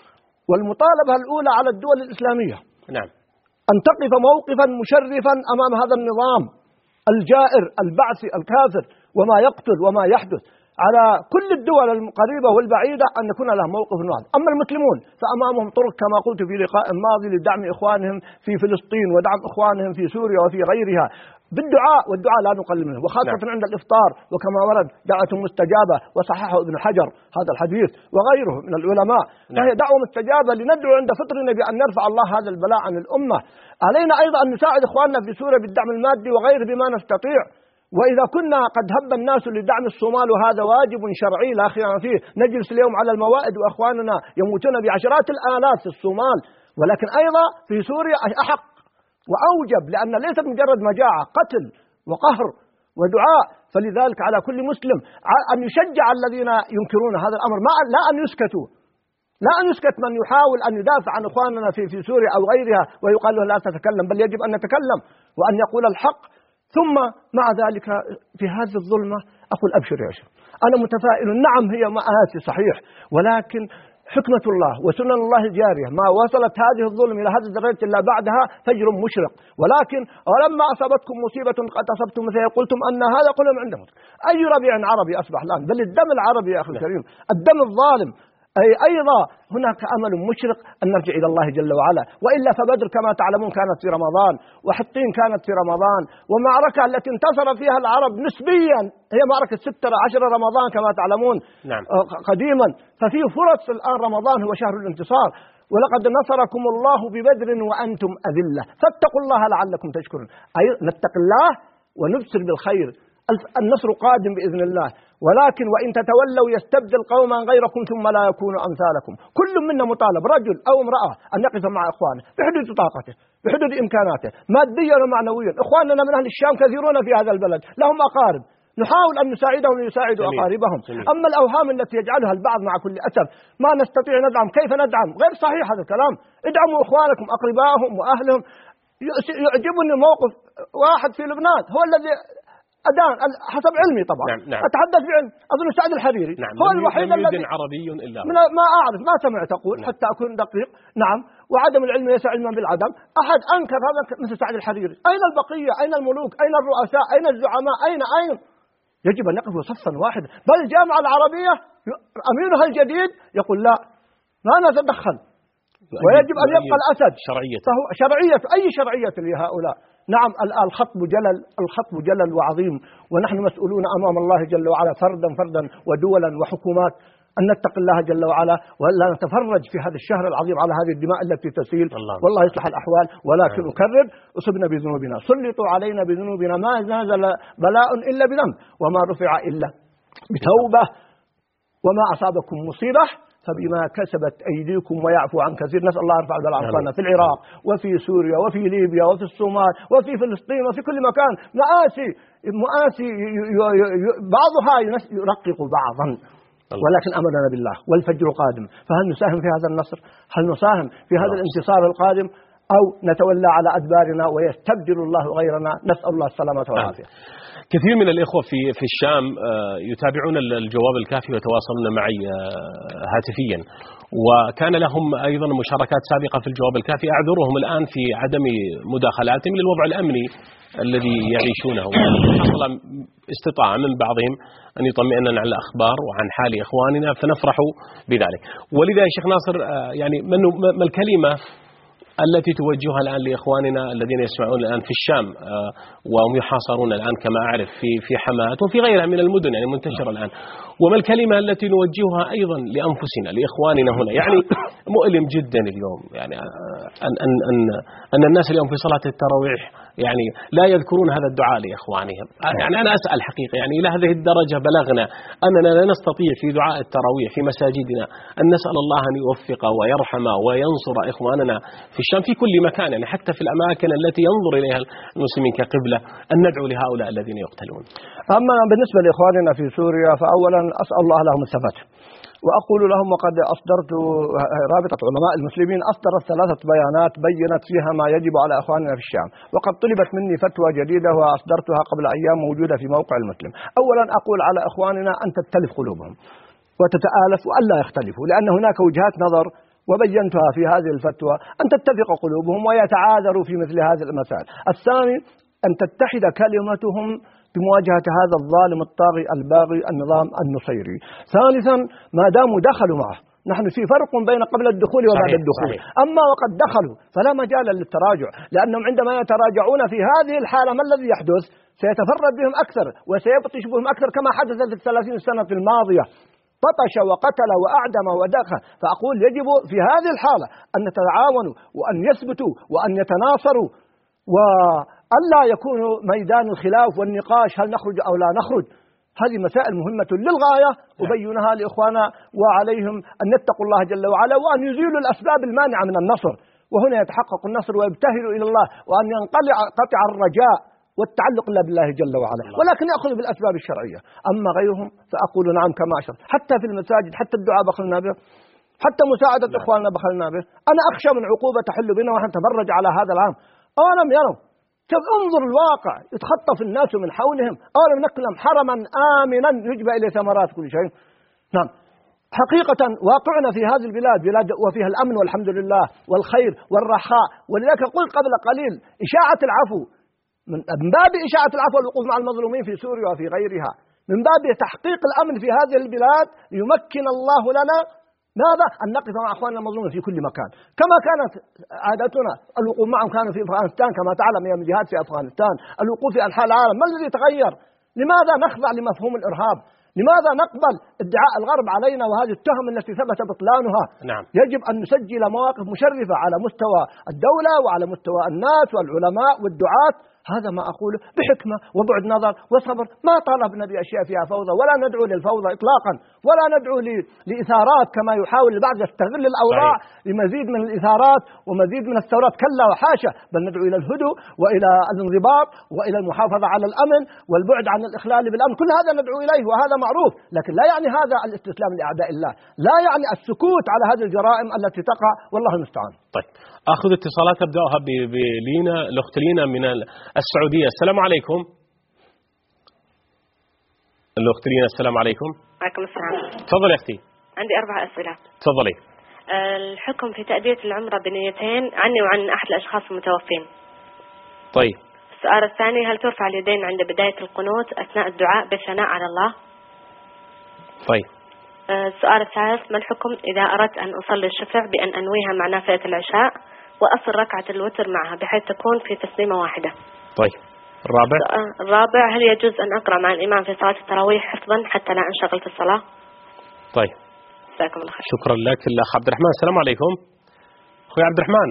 D: والمطالبة الأولى على الدول الإسلامية
C: نعم
D: أن تقف موقفا مشرفا أمام هذا النظام الجائر البعثي الكافر وما يقتل وما يحدث. على كل الدول القريبة والبعيدة أن يكون لها موقف واحد. أما المسلمون فأمامهم طرق كما قلت في لقاء ماضي لدعم إخوانهم في فلسطين ودعم إخوانهم في سوريا وفي غيرها بالدعاء، والدعاء لا نقلل منه، وخاصة نعم. عند الإفطار وكما ورد دعوة مستجابة وصححه ابن حجر هذا الحديث وغيره من العلماء. نعم. فهي دعوة مستجابة لندعو عند فطرنا بأن يرفع الله هذا البلاء عن الأمة. علينا أيضا أن نساعد إخواننا في سوريا بالدعم المادي وغيره بما نستطيع. وإذا كنا قد هب الناس لدعم الصومال وهذا واجب شرعي لا خيار فيه، نجلس اليوم على الموائد وأخواننا يموتون بعشرات الآلاف في الصومال، ولكن أيضا في سوريا أحق وأوجب، لأن ليست مجرد مجاعة، قتل وقهر ودعاء. فلذلك على كل مسلم أن يشجع الذين ينكرون هذا الأمر، ما لا أن يسكتوا، لا أن يسكت من يحاول أن يدافع عن إخواننا في في سوريا أو غيرها ويقال له لا تتكلم، بل يجب أن نتكلم وأن يقول الحق. ثم مع ذلك في هذه الظلمة أقول أبشر يا شيخ، أنا متفائل. نعم هي مآسي صحيح، ولكن حكمة الله وسنن الله الجارية ما وصلت هذه الظلم إلى هذه الدرجة إلا بعدها فجر مشرق. ولكن ولما أصابتكم مصيبة قد أصبتم مثلها قلتم أن هذا كله من عندهم. أي ربيع عربي أصبح الآن؟ بل الدم العربي يا أخي الكريم، الدم الظالم. أي أيضا هناك أمل مشرق أن نرجع إلى الله جل وعلا، وإلا فبدر كما تعلمون كانت في رمضان، وحطين كانت في رمضان، ومعركة التي انتصر فيها العرب نسبيا هي معركة ستة عشر رمضان كما تعلمون
C: نعم.
D: قديما. ففي فرص الآن، رمضان هو شهر الانتصار، ولقد نصركم الله ببدر وأنتم أذلة فاتقوا الله لعلكم تشكرون. أي نتق الله ونبصر بالخير، النصر قادم بإذن الله. ولكن وإن تتولوا يستبدل قوما غيركم ثم لا يكونوا أمثالكم. كل منا مطالب، رجل أو امرأة، أن يقف مع إخوانه بحدود طاقته بحدود إمكاناته ماديا ومعنويا. إخواننا من أهل الشام كثيرون في هذا البلد لهم أقارب، نحاول أن نساعدهم ليساعدوا أقاربهم. جميل. أما الأوهام التي يجعلها البعض مع كل أسف ما نستطيع ندعم، كيف ندعم؟ غير صحيح هذا الكلام. ادعموا إخوانكم أقربائهم وأهلهم. يعجبني موقف واحد في لبنان هو الذي أدان حسب علمي طبعا.
C: نعم نعم.
D: أتحدث بعلم أظن سعد الحريري.
C: نعم.
D: هو الوحيد الذي
C: عربي إلا
D: من ما أعرف ما سمعت أقول. نعم. حتى أكون دقيق. نعم. وعدم العلم ليس علما بالعدم. أحد أنكر هذا مثل سعد الحريري. أين البقية؟ أين الملوك؟ أين الرؤساء؟ أين الزعماء؟ أين أين؟ يجب أن نقف صفا واحدا. بل الجامعة العربية أمينها الجديد يقول لا ما نتدخل، ويجب أن يبقى الأسد.
C: شرعية.
D: فهو شرعية، أي شرعية لهؤلاء؟ نعم الخطب جلل، الخطب جلل وعظيم، ونحن مسؤولون أمام الله جل وعلا فردا فردا ودولا وحكومات أن نتقي الله جل وعلا ولا نتفرج في هذا الشهر العظيم على هذه الدماء التي تسيل. الله والله يصلح الأحوال. ولكن آه. أكرر أصبنا بذنوبنا، سلطوا علينا بذنوبنا، ما نزل بلاء إلا بذنب وما رفع إلا بتوبة، وما أصابكم مصيبة فبما كسبت أيديكم ويعفو عن كثير. نسأل الله يرفع البلاء عنا في العراق وفي سوريا وفي ليبيا وفي الصومال وفي فلسطين وفي كل مكان. مآسي مآسي بعضها يرقق بعضا. ولكن أمرنا بالله والفجر قادم، فهل نساهم في هذا النصر؟ هل نساهم في هذا الانتصار القادم أو نتولى على أدبارنا ويستبدل الله غيرنا؟ نسأل الله السلامة والعافية.
C: كثير من الإخوة في في الشام يتابعون الجواب الكافي ويتواصلون معي هاتفيا، وكان لهم أيضا مشاركات سابقة في الجواب الكافي. أعذرهم الآن في عدم مداخلاتهم للوضع الأمني الذي يعيشونه. حصل استطاعة من بعضهم أن يطمئننا عن الأخبار وعن حال إخواننا فنفرح بذلك. ولذا يا شيخ ناصر يعني ما الكلمة التي توجهها الآن لإخواننا الذين يسمعون الآن في الشام وهم يحاصرون الآن كما أعرف في في حماة وفي غيرها من المدن يعني منتشرة الآن، وما الكلمة التي نوجهها أيضا لأنفسنا لإخواننا هنا؟ يعني مؤلم جدا اليوم يعني أن أن أن أن الناس اليوم في صلاة التراويح يعني لا يذكرون هذا الدعاء لإخوانهم. يعني أنا أسأل حقيقة يعني إلى هذه الدرجة بلغنا أننا لا نستطيع في دعاء التراويح في مساجدنا أن نسأل الله أن يوفق ويرحم وينصر إخواننا في الشام في كل مكان، يعني حتى في الأماكن التي ينظر إليها المسلمين كقبلة أن ندعو لهؤلاء الذين يقتلون.
D: أما بالنسبة لإخواننا في سوريا فأولا أسأل الله لهم الثبات، وأقول لهم وقد أصدرت رابطة علماء المسلمين أصدرت ثلاثة بيانات بيّنت فيها ما يجب على أخواننا في الشام، وقد طلبت مني فتوى جديدة وأصدرتها قبل أيام موجودة في موقع المسلم. أولا أقول على أخواننا أن تتلف قلوبهم وتتآلف وألا يختلفوا، لأن هناك وجهات نظر وبينتها في هذه الفتوى أن تتفق قلوبهم ويتعاذروا في مثل هذه المسائل. الثاني أن تتحد كلمتهم بمواجهة هذا الظالم الطاغي الباغي النظام النصيري. ثالثا ما داموا دخلوا معه، نحن في فرق بين قبل الدخول وبعد صحيح الدخول صحيح. أما وقد دخلوا فلا مجال للتراجع، لأنهم عندما يتراجعون في هذه الحالة ما الذي يحدث؟ سيتفرد بهم أكثر وسيبطش بهم أكثر كما حدث في الثلاثين سنة الماضية، بطش وقتل وأعدم ودخل. فأقول يجب في هذه الحالة أن نتعاونوا وأن يثبتوا وأن يتناصروا وألا يكون ميدان الخلاف والنقاش هل نخرج أو لا نخرج. هذه مسائل مهمة للغاية أبينها لإخوانا، وعليهم أن يتقوا الله جل وعلا وأن يزيلوا الأسباب المانعة من النصر، وهنا يتحقق النصر ويبتهلوا إلى الله وأن ينقلع قطع الرجاء والتعلق إلا بالله جل وعلا، ولكن يأخذ بالأسباب الشرعية. أما غيرهم فأقول نعم كما أشرت، حتى في المساجد حتى الدعاء بخلنا به، حتى مساعدة إخواننا بخلنا به. أنا أخشى من عقوبة تحل بنا ونحن نتفرج على هذا العام. أولم يروا؟ كيف انظر الواقع يتخطف الناس من حولهم. أولم نكلم حرما آمنا يجبى إليه ثمرات كل شيء. نعم حقيقة واقعنا في هذه البلاد بلاد وفيها الأمن والحمد لله والخير والرخاء، ولذلك قلت قبل قليل إشاعة العفو من باب إشاعة العفو والوقوف مع المظلومين في سوريا وفي غيرها، من باب تحقيق الأمن في هذه البلاد ليمكن الله لنا ماذا؟ أن نقف مع أخواننا المظلومين في كل مكان، كما كانت عادتنا الوقوف معهم. كانوا في أفغانستان كما تعلم أيام الجهاد في أفغانستان، الوقوف في أنحاء العالم. ما الذي تغير؟ لماذا نخضع لمفهوم الإرهاب؟ لماذا نقبل ادعاء الغرب علينا وهذه التهم التي ثبت بطلانها؟
C: نعم.
D: يجب أن نسجل مواقف مشرفة على مستوى الدولة وعلى مستوى الناس والعلماء والدعاة. هذا ما أقوله بحكمة وبعد نظر وصبر. ما طالبنا بأشياء فيها فوضى، ولا ندعو للفوضى إطلاقا، ولا ندعو لإثارات كما يحاول البعض يستغل الأوضاع لمزيد من الإثارات ومزيد من الثورات. كلا وحاشا، بل ندعو إلى الهدوء وإلى الانضباط وإلى المحافظة على الأمن والبعد عن الإخلال بالأمن. كل هذا ندعو إليه وهذا معروف، لكن لا يعني هذا الاستسلام لأعداء الله، لا يعني السكوت على هذه الجرائم التي تقع، والله المستعان.
C: طيب أخذ اتصالات أبدأها بلينا الأخت لينا من السعودية. السلام عليكم. الأخت لينا السلام عليكم.
K: وعليكم السلام.
C: تفضل يا أختي.
K: عندي أربع أسئلة.
C: تفضلي.
K: الحكم في تأدية العمرة بنيتين عني وعن أحد الأشخاص المتوفين.
C: طيب.
K: السؤال الثاني هل ترفع اليدين عند بداية القنوت أثناء الدعاء بالثناء على الله؟
C: طيب.
K: السؤال الثالث ما الحكم إذا أردت أن أصلي الشفع بأن أنويها مع نافلة العشاء وأصل ركعة الوتر معها بحيث تكون في تسليمة واحدة؟
C: طيب. الرابع.
K: الرابع هل يجوز أن أقرأ مع الإمام في صلاة التراويح حفظا حتى لا أنشغل في الصلاة؟
C: طيب.
K: جزاكم الله خير.
C: شكرا لك. الأخ عبد الرحمن. السلام عليكم. أخوي عبد الرحمن.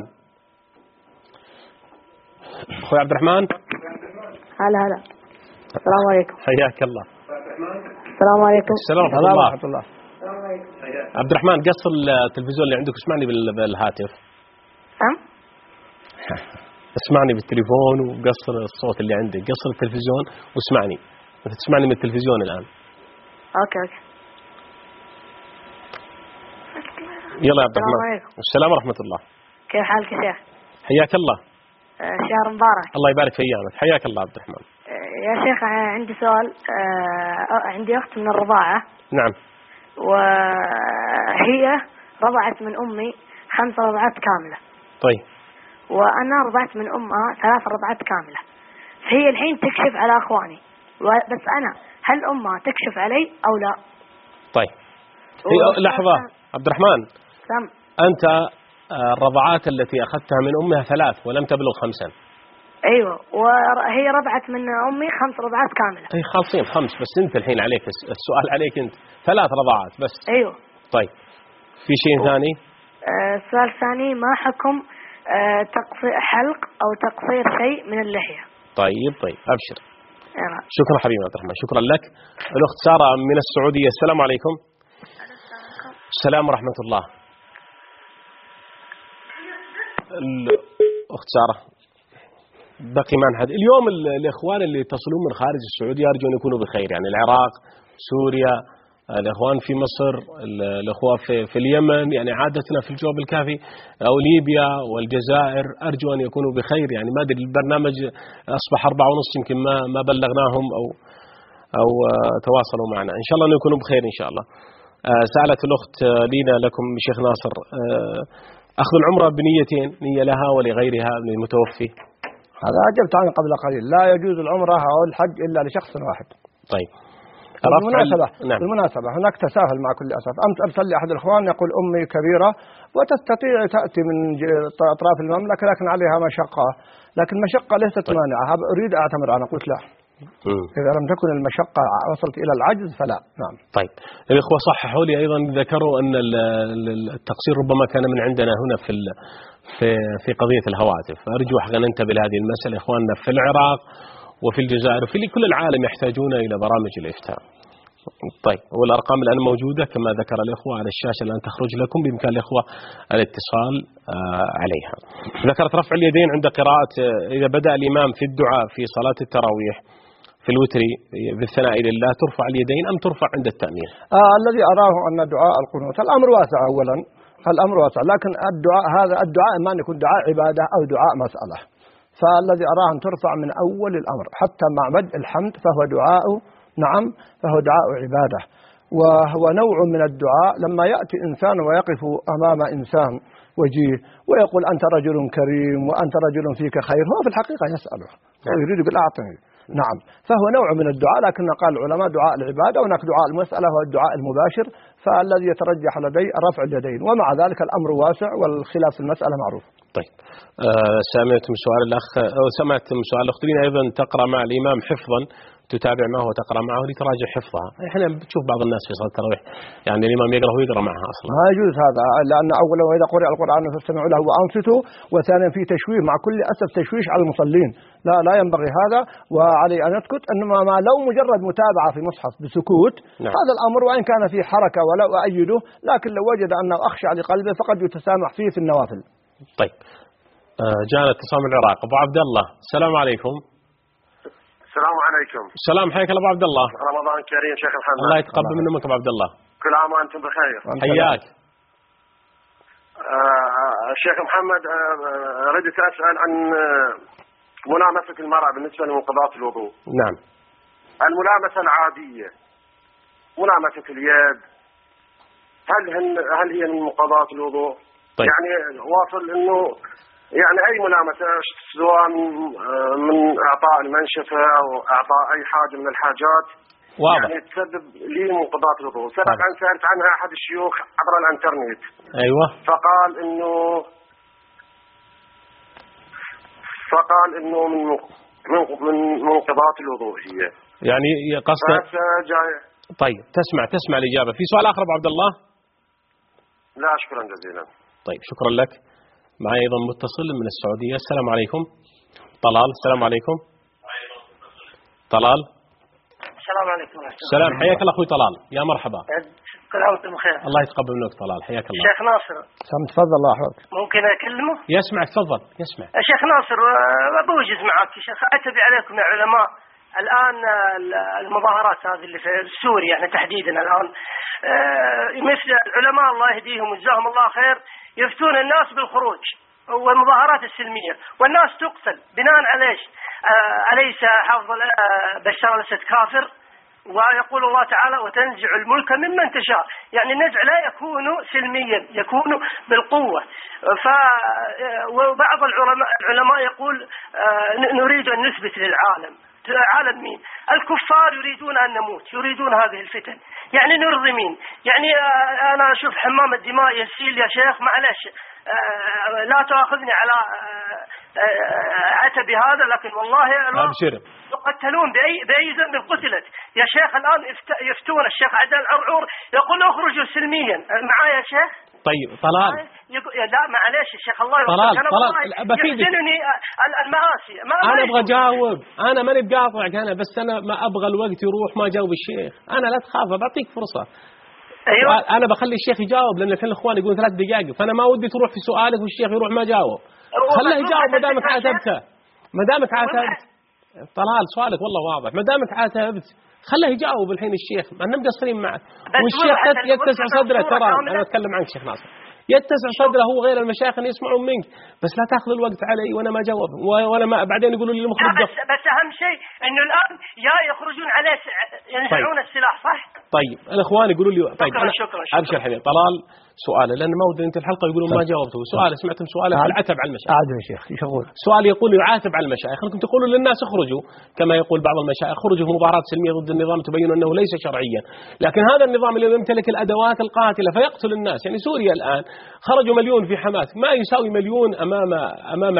C: أخوي عبد الرحمن.
L: هلا هلا. السلام عليكم.
C: حياك الله.
L: السلام عليكم.
C: السلام ورحمة الله. عبد الرحمن قص التلفزيون اللي عندك واسمعني بالهاتف.
L: أم؟
C: اسمعني بالتليفون وقصر الصوت اللي عندك، قصر التلفزيون واسمعني. انت تسمعني من التلفزيون الآن.
L: اوكي اوكي.
C: يلا يا عبد الرحمن.
L: السلام عليكم.
C: السلام ورحمة الله.
L: كيف حالك يا شيخ؟
C: حياك الله.
L: آه، شهر مبارك.
C: الله يبارك في أيامك. حياك الله عبد الرحمن.
L: آه، يا شيخ آه، عندي سؤال. آه، عندي أخت من الرضاعة.
C: نعم.
L: وهي رضعت من أمي خمس رضعات كاملة.
C: طيب.
L: وأنا رضعت من أمها ثلاث رضعات كاملة. فهي الحين تكشف على أخواني، بس أنا هل أمها تكشف علي أو لا؟
C: طيب. هي لحظة عبد الرحمن.
L: سم.
C: أنت الرضعات التي أخذتها من أمها ثلاث ولم تبلغ خمسا.
L: أيوة، وهي رضعت من أمي خمس رضعات كاملة.
C: أي خالصين خمس، بس أنت الحين عليك السؤال عليك أنت ثلاث رضعات بس.
L: أيوة.
C: طيب. في شيء و... ثاني؟
L: آه السؤال الثاني، ما حكم آه تقصير حلق أو تقصير شيء من اللحية؟
C: طيب طيب أبشر.
L: أنا.
C: شكرا حبيبي عبد الرحمن، شكرا لك. الأخت سارة من السعودية. السلام عليكم. السلام ورحمة الله. الأخت سارة بقي ما نحد. اليوم الإخوان اللي يتصلون من خارج السعودية أرجو أن يكونوا بخير، يعني العراق، سوريا، الإخوان في مصر، الإخوة في, في اليمن، يعني عادتنا في الجواب الكافي، أو ليبيا والجزائر، أرجو أن يكونوا بخير. يعني ما أدري البرنامج أصبح أربعة ونص يمكن ما ما بلغناهم أو أو تواصلوا معنا. إن شاء الله أن يكونوا بخير إن شاء الله. سألت الأخت لينا لكم شيخ ناصر أخذ العمرة بنيتين، نية لها ولغيرها من المتوفي.
D: هذا أجبت عنه قبل قليل، لا يجوز العمرة أو الحج إلا لشخص واحد.
C: طيب.
D: بالمناسبة
C: نعم.
D: بالمناسبة هناك تساهل مع كل أسف. أمس أرسل لي أحد الإخوان يقول أمي كبيرة وتستطيع تأتي من أطراف المملكة لكن عليها مشقة، لكن مشقة ليست
C: طيب.
D: مانعة. أريد أعتمر أنا، قلت لا. مم. إذا لم تكن المشقة وصلت إلى العجز فلا. نعم.
C: طيب. الإخوة صححوا لي أيضا، ذكروا أن التقصير ربما كان من عندنا هنا في في في قضية الهواتف. أرجو حقا ننتبه لهذه المسألة. إخواننا في العراق وفي الجزائر وفي كل العالم يحتاجون إلى برامج الإفتاء. طيب. والأرقام الآن موجودة كما ذكر الإخوة على الشاشة الآن تخرج لكم، بإمكان الإخوة الاتصال عليها. ذكرت رفع اليدين عند قراءة، إذا بدأ الإمام في الدعاء في صلاة التراويح في الوتر بالثناء لله ترفع اليدين أم ترفع عند التأمين؟
D: آه الذي أراه أن دعاء القنوت الأمر واسع. أولا الأمر واسع، لكن الدعاء هذا الدعاء ما يكون دعاء عبادة أو دعاء مسألة، فالذي أراه أن ترفع من أول الأمر حتى مع بدء الحمد فهو دعاء، نعم فهو دعاء عبادة، وهو نوع من الدعاء. لما يأتي إنسان ويقف أمام إنسان وجيه ويقول أنت رجل كريم وأنت رجل فيك خير، هو في الحقيقة يسأله ويريد بالأعطني. نعم، فهو نوع من الدعاء، لكن قال العلماء دعاء العبادة، وهناك دعاء المسألة هو الدعاء المباشر، فالذي يترجح لدي رفع اليدين، ومع ذلك الأمر واسع والخلاف في المسألة معروف.
C: طيب. آه سمعتم سؤال الأخ أو سمعتم سؤال الأخت لينا أيضا تقرأ مع الإمام حفظا، تتابع معه وتقرأ معه لتراجع حفظها. احنا بتشوف بعض الناس في صلاة التراويح يعني الإمام يقرأ ويقرأ معها أصلا.
D: ما يجوز هذا، لأن أولا وإذا قرأ القرآن فاستمعوا له وأنصتوا، وثانيا في تشويش، مع كل أسف تشويش على المصلين، لا لا ينبغي هذا، وعلي أن يسكت. إنما ما لو مجرد متابعة في مصحف بسكوت نعم. هذا الأمر وإن كان فيه حركة ولا أؤيده، لكن لو وجد أنه أخشع لقلبه فقد يتسامح فيه في النوافل.
C: طيب. آه جاءنا اتصال من العراق. أبو عبد الله السلام عليكم.
M: السلام عليكم.
C: السلام، حياك الله ابو عبد الله.
M: رمضان كريم شيخ الحمد.
C: الله يتقبل منك ابو عبد الله.
M: كل عام وانتم بخير.
C: حياك.
M: آه الشيخ محمد، آه ردت اسال عن ملامسه المراه بالنسبه لمنقضات الوضوء.
C: نعم.
M: الملامسه العاديه، ملامسه اليد، هل هن هل هي من منقضات الوضوء؟
C: طيب.
M: يعني واصل انه يعني أي ملامسة سواء من إعطاء المنشفة أو إعطاء أي حاجة من الحاجات
C: واضح.
M: يعني تسبب لي منقضات الوضوء. سبق أن سألت عنها أحد الشيوخ عبر الإنترنت.
C: أيوة.
M: فقال إنه فقال إنه من من منقضات الوضوء هي.
C: يعني قصده. طيب تسمع تسمع الإجابة. في سؤال آخر أبو عبد الله؟
M: لا شكرا جزيلا.
C: طيب شكرا لك. معي أيضا متصل من السعودية. السلام عليكم. طلال السلام عليكم.
N: طلال السلام عليكم.
C: السلام، حياك الله أخوي طلال، يا مرحبا.
N: كل عام وانتم بخير.
C: الله يتقبل منك طلال، حياك الله.
N: شيخ ناصر.
D: سم تفضل الله يحفظك.
N: ممكن أكلمه؟
C: يسمع تفضل يسمع.
N: شيخ ناصر بوجز معك يا شيخ، أتبع عليكم يا علماء الآن المظاهرات هذه اللي في سوريا يعني تحديدا الآن مثل العلماء الله يهديهم وجزاهم الله خير يفتون الناس بالخروج والمظاهرات السلمية والناس تقتل بناء على ايش؟ أليس حافظ بشار الأسد كافر؟ ويقول الله تعالى وتنزع الملك ممن تشاء، يعني النزع لا يكون سلميا، يكون بالقوة. ف وبعض العلماء العلماء يقول نريد أن نثبت للعالم، عالم مين؟ الكفار يريدون أن نموت، يريدون هذه الفتن، يعني نرضي مين؟ يعني أنا أشوف حمام الدماء يسيل يا شيخ، معلش لا تأخذني على عتب هذا، لكن والله يقتلون بأي بأي ذنب قتلت يا شيخ. الآن يفتون الشيخ عدل العرعور يقول اخرجوا سلميا، معايا يا شيخ؟
C: طيب طلال
N: لا معلش يا شيخ الله
C: يوفقك،
N: أنا والله يحزنني المآسي. ما
C: أنا أبغى أجاوب، أنا ماني بقاطعك أنا، بس أنا ما أبغى الوقت يروح ما أجاوب الشيخ. أنا لا تخاف بعطيك فرصة.
N: أيوة.
C: أنا بخلي الشيخ يجاوب لأن كل الإخوان يقولون ثلاث دقائق، فأنا ما ودي تروح في سؤالك والشيخ يروح ما جاوب. خله يجاوب ما دامك عاتبته، ما دامك عاتبت. طلال سؤالك والله واضح، ما دامك عاتبت خله يجاوب الحين الشيخ، ما احنا مقصرين معك. والشيخ يتسع صدره، ترى أنا أتكلم عنك شيخ ناصر، يتسع صدره هو غير المشايخ اللي يسمعون منك، بس لا تاخذ الوقت علي وانا ما جاوب ولا ما بعدين يقولوا لي المخرج.
N: بس, بس اهم شيء انه الان يا يخرجون عليه ينزعون طيب. السلاح صح؟
C: طيب الاخوان يقولوا لي طيب
N: شكرا شكرا, شكرا.
C: ابشر حبيبي طلال سؤاله لان ما ودي انت الحلقه يقولون ما جاوبته. سؤال سمعتم سؤاله العتب على المشايخ.
D: عاد يا شيخ يشغل
C: سؤال يقول يعاتب على المشايخ، انكم تقولوا للناس اخرجوا كما يقول بعض المشايخ، اخرجوا في مظاهرات سلميه ضد النظام تبينوا انه ليس شرعيا، لكن هذا النظام اللي يمتلك الادوات القاتله فيقتل الناس. يعني سوريا الان خرجوا مليون في حماس، ما يساوي مليون امام امام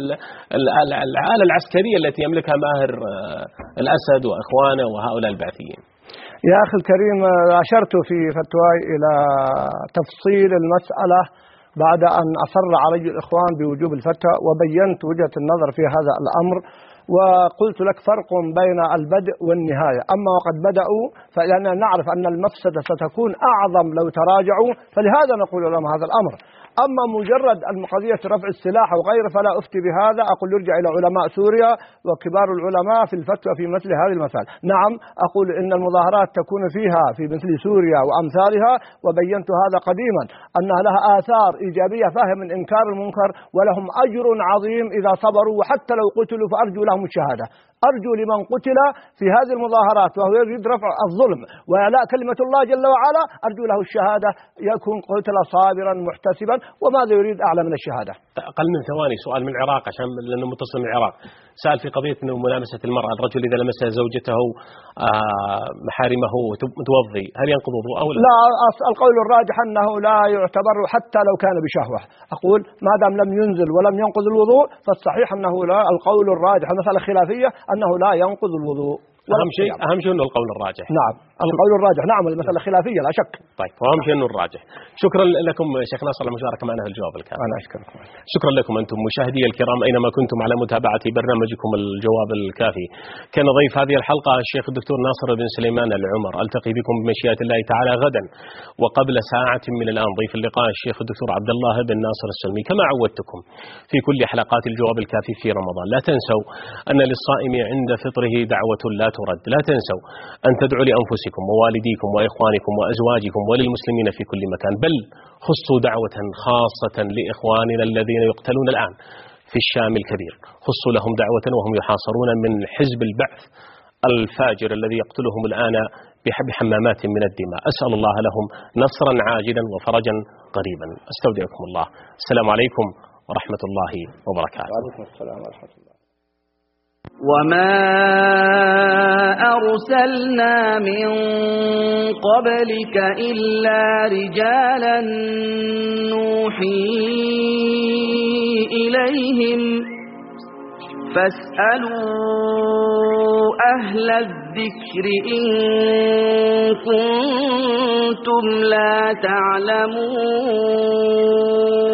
C: الآلة العسكريه التي يملكها ماهر الاسد واخوانه وهؤلاء البعثيين.
D: يا أخي الكريم، أشرت في فتواي إلى تفصيل المسألة بعد أن أصر علي الإخوان بوجوب الفتوى، وبينت وجهة النظر في هذا الأمر، وقلت لك فرق بين البدء والنهاية. أما وقد بدأوا فلأننا نعرف أن المفسدة ستكون أعظم لو تراجعوا، فلهذا نقول لهم هذا الأمر. أما مجرد المقضية رفع السلاح وغيره فلا أفتي بهذا، أقول يرجع إلى علماء سوريا وكبار العلماء في الفتوى في مثل هذه المسائل. نعم أقول إن المظاهرات تكون فيها في مثل سوريا وأمثالها، وبينت هذا قديما أنها لها آثار إيجابية فاهم من إنكار المنكر، ولهم أجر عظيم إذا صبروا، وحتى لو قتلوا فأرجو لهم الشهادة. أرجو لمن قتل في هذه المظاهرات وهو يريد رفع الظلم وإعلاء كلمة الله جل وعلا، أرجو له الشهادة، يكون قتل صابرا محتسبا، وماذا يريد أعلى من الشهادة؟
C: أقل من ثواني سؤال من العراق عشان لأنه متصل من العراق، سأل في قضية أنه ملامسة المرأة، الرجل إذا لمس زوجته محارمه متوضي هل ينقض وضوءه أو لا؟
D: لا، القول الراجح أنه لا يعتبر حتى لو كان بشهوة. أقول ما دام لم ينزل ولم ينقض الوضوء فالصحيح أنه لا. القول الراجح المسألة خلافية أنه لا ينقض الوضوء.
C: أهم شيء أهم شيء إنه القول الراجح.
D: نعم القول الراجح، نعم المسألة خلافية لا شك.
C: طيب وأهم شيء إنه الراجح. شكرا لكم شيخ ناصر المشاركة معنا في الجواب الكامل.
D: أنا أشكركم.
C: شكرا لكم أنتم مشاهدي الكرام أينما كنتم على متابعة برنامجكم الجواب الكافي. كان ضيف هذه الحلقة الشيخ الدكتور ناصر بن سليمان العمر. ألتقي بكم بمشيئة الله تعالى غدا وقبل ساعة من الآن ضيف اللقاء الشيخ الدكتور عبد الله بن ناصر السلمي، كما عودتكم في كل حلقات الجواب الكافي في رمضان. لا تنسوا أن للصائم عند فطره دعوة لا ترد. لا تنسوا أن تدعوا لأنفسكم ووالديكم وإخوانكم وأزواجكم وللمسلمين في كل مكان، بل خصوا دعوة خاصة لإخواننا الذين يقتلون الآن في الشام الكبير، خصوا لهم دعوة وهم يحاصرون من حزب البعث الفاجر الذي يقتلهم الآن بحمامات من الدماء. أسأل الله لهم نصرا عاجلا وفرجا قريبا. أستودعكم الله. السلام عليكم ورحمة الله وبركاته.
D: وعليكم السلام ورحمة الله.
B: وما أرسلنا من قبلك إلا رجالا نوحي إليهم فاسألوا أهل الذكر إن كنتم لا تعلمون.